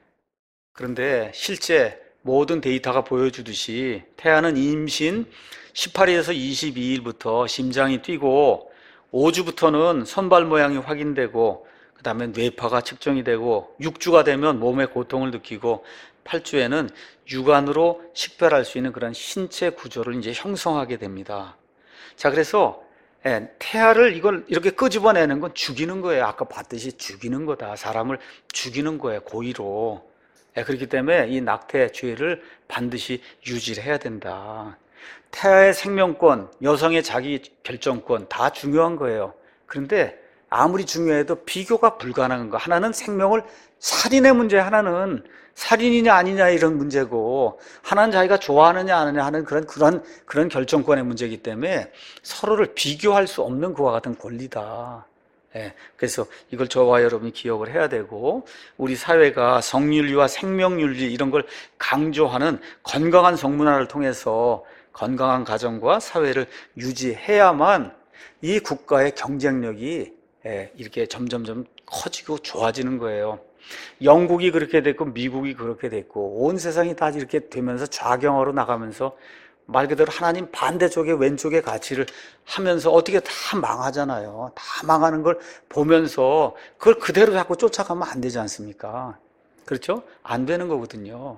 그런데 실제 모든 데이터가 보여주듯이 태아는 임신 18일에서 22일부터 심장이 뛰고 5주부터는 손발 모양이 확인되고 그 다음에 뇌파가 측정이 되고 6주가 되면 몸의 고통을 느끼고 8주에는 육안으로 식별할 수 있는 그런 신체 구조를 이제 형성하게 됩니다. 자, 그래서 태아를 이걸 이렇게 끄집어내는 건 죽이는 거예요. 아까 봤듯이 죽이는 거다. 사람을 죽이는 거예요. 고의로. 그렇기 때문에 이 낙태죄를 반드시 유지를 해야 된다. 태아의 생명권, 여성의 자기 결정권 다 중요한 거예요. 그런데 아무리 중요해도 비교가 불가능한 거. 하나는 생명을, 살인의 문제, 하나는 살인이냐 아니냐 이런 문제고, 하나는 자기가 좋아하느냐 안 하느냐 하는 그런 결정권의 문제이기 때문에 서로를 비교할 수 없는 그와 같은 권리다. 그래서 이걸 저와 여러분이 기억을 해야 되고, 우리 사회가 성윤리와 생명윤리 이런 걸 강조하는 건강한 성문화를 통해서 건강한 가정과 사회를 유지해야만 이 국가의 경쟁력이 이렇게 점점점 커지고 좋아지는 거예요. 영국이 그렇게 됐고 미국이 그렇게 됐고 온 세상이 다 이렇게 되면서 좌경화로 나가면서 말 그대로 하나님 반대쪽에 왼쪽의 가치를 하면서 어떻게 다 망하잖아요. 다 망하는 걸 보면서 그걸 그대로 자꾸 쫓아가면 안 되지 않습니까? 그렇죠? 안 되는 거거든요.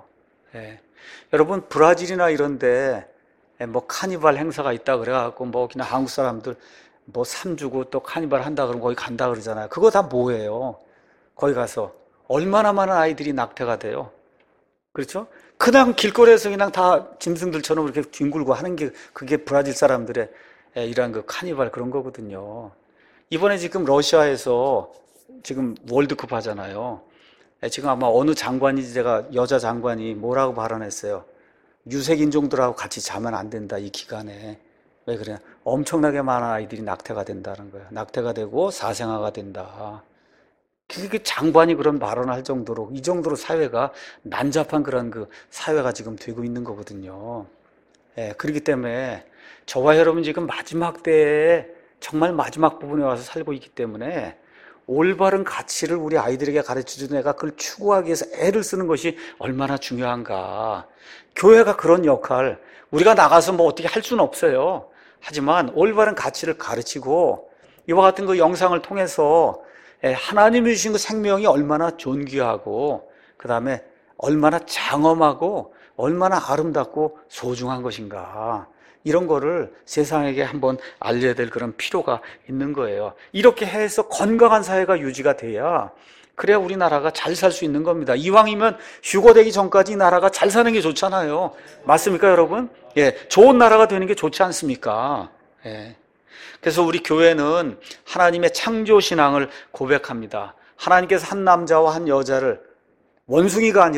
여러분, 브라질이나 이런데 뭐 카니발 행사가 있다 그래갖고 뭐 그냥 한국 사람들 뭐 산 주고 또 카니발 한다 그러면 거기 간다 그러잖아요. 그거 다 뭐예요? 거기 가서 얼마나 많은 아이들이 낙태가 돼요. 그렇죠? 그냥 길거리에서 그냥 다 짐승들처럼 이렇게 뒹굴고 하는 게 그게 브라질 사람들의 이러한 그 카니발 그런 거거든요. 이번에 지금 러시아에서 지금 월드컵 하잖아요. 지금 아마 어느 장관이, 제가 여자 장관이 뭐라고 발언했어요. 유색 인종들하고 같이 자면 안 된다, 이 기간에. 왜 그래? 엄청나게 많은 아이들이 낙태가 된다는 거예요. 낙태가 되고 사생아가 된다. 그 장관이 그런 발언을 할 정도로, 이 정도로 사회가 난잡한 그런 그 사회가 지금 되고 있는 거거든요. 그렇기 때문에 저와 여러분 지금 마지막 때에 정말 마지막 부분에 와서 살고 있기 때문에 올바른 가치를 우리 아이들에게 가르쳐주는 애가 그걸 추구하기 위해서 애를 쓰는 것이 얼마나 중요한가. 교회가 그런 역할, 우리가 나가서 뭐 어떻게 할 수는 없어요. 하지만 올바른 가치를 가르치고 이와 같은 그 영상을 통해서 하나님이 주신 그 생명이 얼마나 존귀하고 그 다음에 얼마나 장엄하고 얼마나 아름답고 소중한 것인가, 이런 거를 세상에게 한번 알려야 될 그런 필요가 있는 거예요. 이렇게 해서 건강한 사회가 유지가 돼야, 그래야 우리나라가 잘 살 수 있는 겁니다. 이왕이면 휴거되기 전까지 이 나라가 잘 사는 게 좋잖아요. 맞습니까, 여러분? 좋은 나라가 되는 게 좋지 않습니까? 그래서 우리 교회는 하나님의 창조 신앙을 고백합니다. 하나님께서 한 남자와 한 여자를 원숭이가 아니라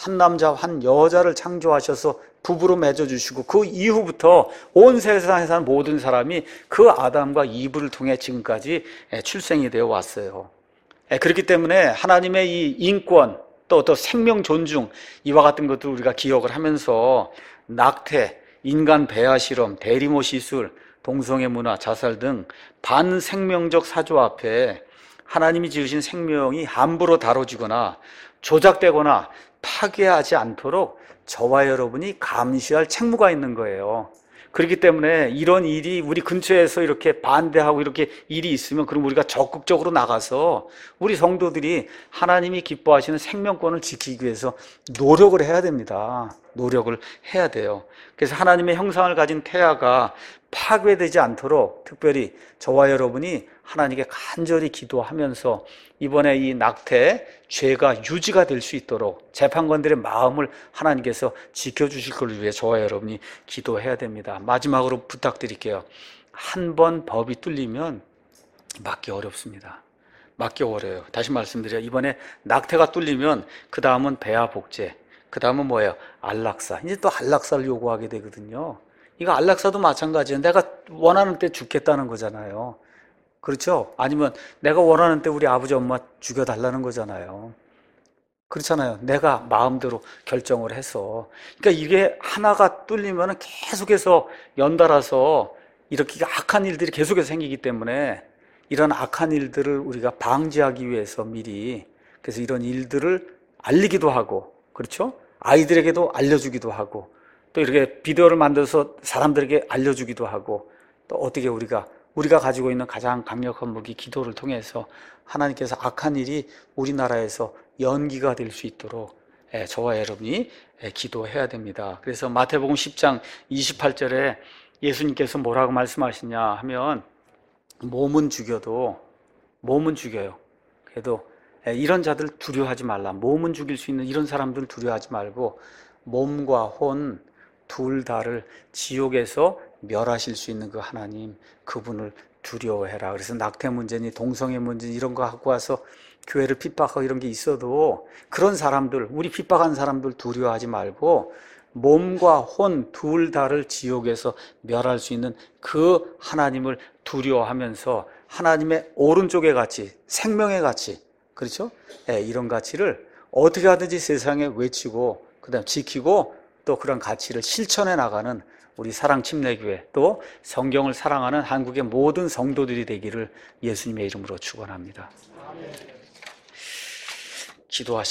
한 남자와 한 여자를 창조하셔서 부부로 맺어주시고 그 이후부터 온 세상에 사는 모든 사람이 그 아담과 이브를 통해 지금까지 출생이 되어 왔어요. 그렇기 때문에 하나님의 이 인권 또 생명 존중 이와 같은 것들을 우리가 기억을 하면서 낙태, 인간 배아 실험, 대리모 시술, 동성애 문화, 자살 등 반생명적 사조 앞에 하나님이 지으신 생명이 함부로 다뤄지거나 조작되거나 파괴하지 않도록 저와 여러분이 감시할 책무가 있는 거예요. 그렇기 때문에 이런 일이 우리 근처에서 이렇게 반대하고 이렇게 일이 있으면 그럼 우리가 적극적으로 나가서 우리 성도들이 하나님이 기뻐하시는 생명권을 지키기 위해서 노력을 해야 됩니다. 노력을 해야 돼요. 그래서 하나님의 형상을 가진 태아가 파괴되지 않도록 특별히 저와 여러분이 하나님께 간절히 기도하면서 이번에 이 낙태 죄가 유지가 될 수 있도록 재판관들의 마음을 하나님께서 지켜주실 것을 위해 저와 여러분이 기도해야 됩니다. 마지막으로 부탁드릴게요. 한 번 법이 뚫리면 막기 어렵습니다. 막기 어려워요. 다시 말씀드려요. 이번에 낙태가 뚫리면 그 다음은 배아 복제, 그 다음은 뭐예요? 안락사. 이제 또 안락사를 요구하게 되거든요. 이거 안락사도 마찬가지예요. 내가 원하는 때 죽겠다는 거잖아요. 그렇죠? 아니면 내가 원하는 때 우리 아버지 엄마 죽여달라는 거잖아요. 그렇잖아요. 내가 마음대로 결정을 해서. 그러니까 이게 하나가 뚫리면 계속해서 연달아서 이렇게 악한 일들이 계속해서 생기기 때문에 이런 악한 일들을 우리가 방지하기 위해서 미리 그래서 이런 일들을 알리기도 하고 그렇죠? 아이들에게도 알려주기도 하고 또 이렇게 비디오를 만들어서 사람들에게 알려주기도 하고 또 어떻게 우리가 가지고 있는 가장 강력한 무기 기도를 통해서 하나님께서 악한 일이 우리나라에서 연기가 될 수 있도록 저와 여러분이 기도해야 됩니다. 그래서 마태복음 10장 28절에 예수님께서 뭐라고 말씀하시냐 하면 몸은 죽여요. 그래도 이런 자들 두려워하지 말라. 몸은 죽일 수 있는 이런 사람들 두려워하지 말고 몸과 혼 둘 다를 지옥에서 멸하실 수 있는 그 하나님 그분을 두려워해라. 그래서 낙태 문제니 동성애 문제니 이런 거 갖고 와서 교회를 핍박하고 이런 게 있어도 그런 사람들 우리 핍박한 사람들 두려워하지 말고 몸과 혼 둘 다를 지옥에서 멸할 수 있는 그 하나님을 두려워하면서 하나님의 오른쪽의 가치 생명의 가치 그렇죠? 이런 가치를 어떻게 하든지 세상에 외치고 그다음 지키고 또 그런 가치를 실천해 나가는 우리 사랑침례교회 또 성경을 사랑하는 한국의 모든 성도들이 되기를 예수님의 이름으로 축원합니다. 기도하시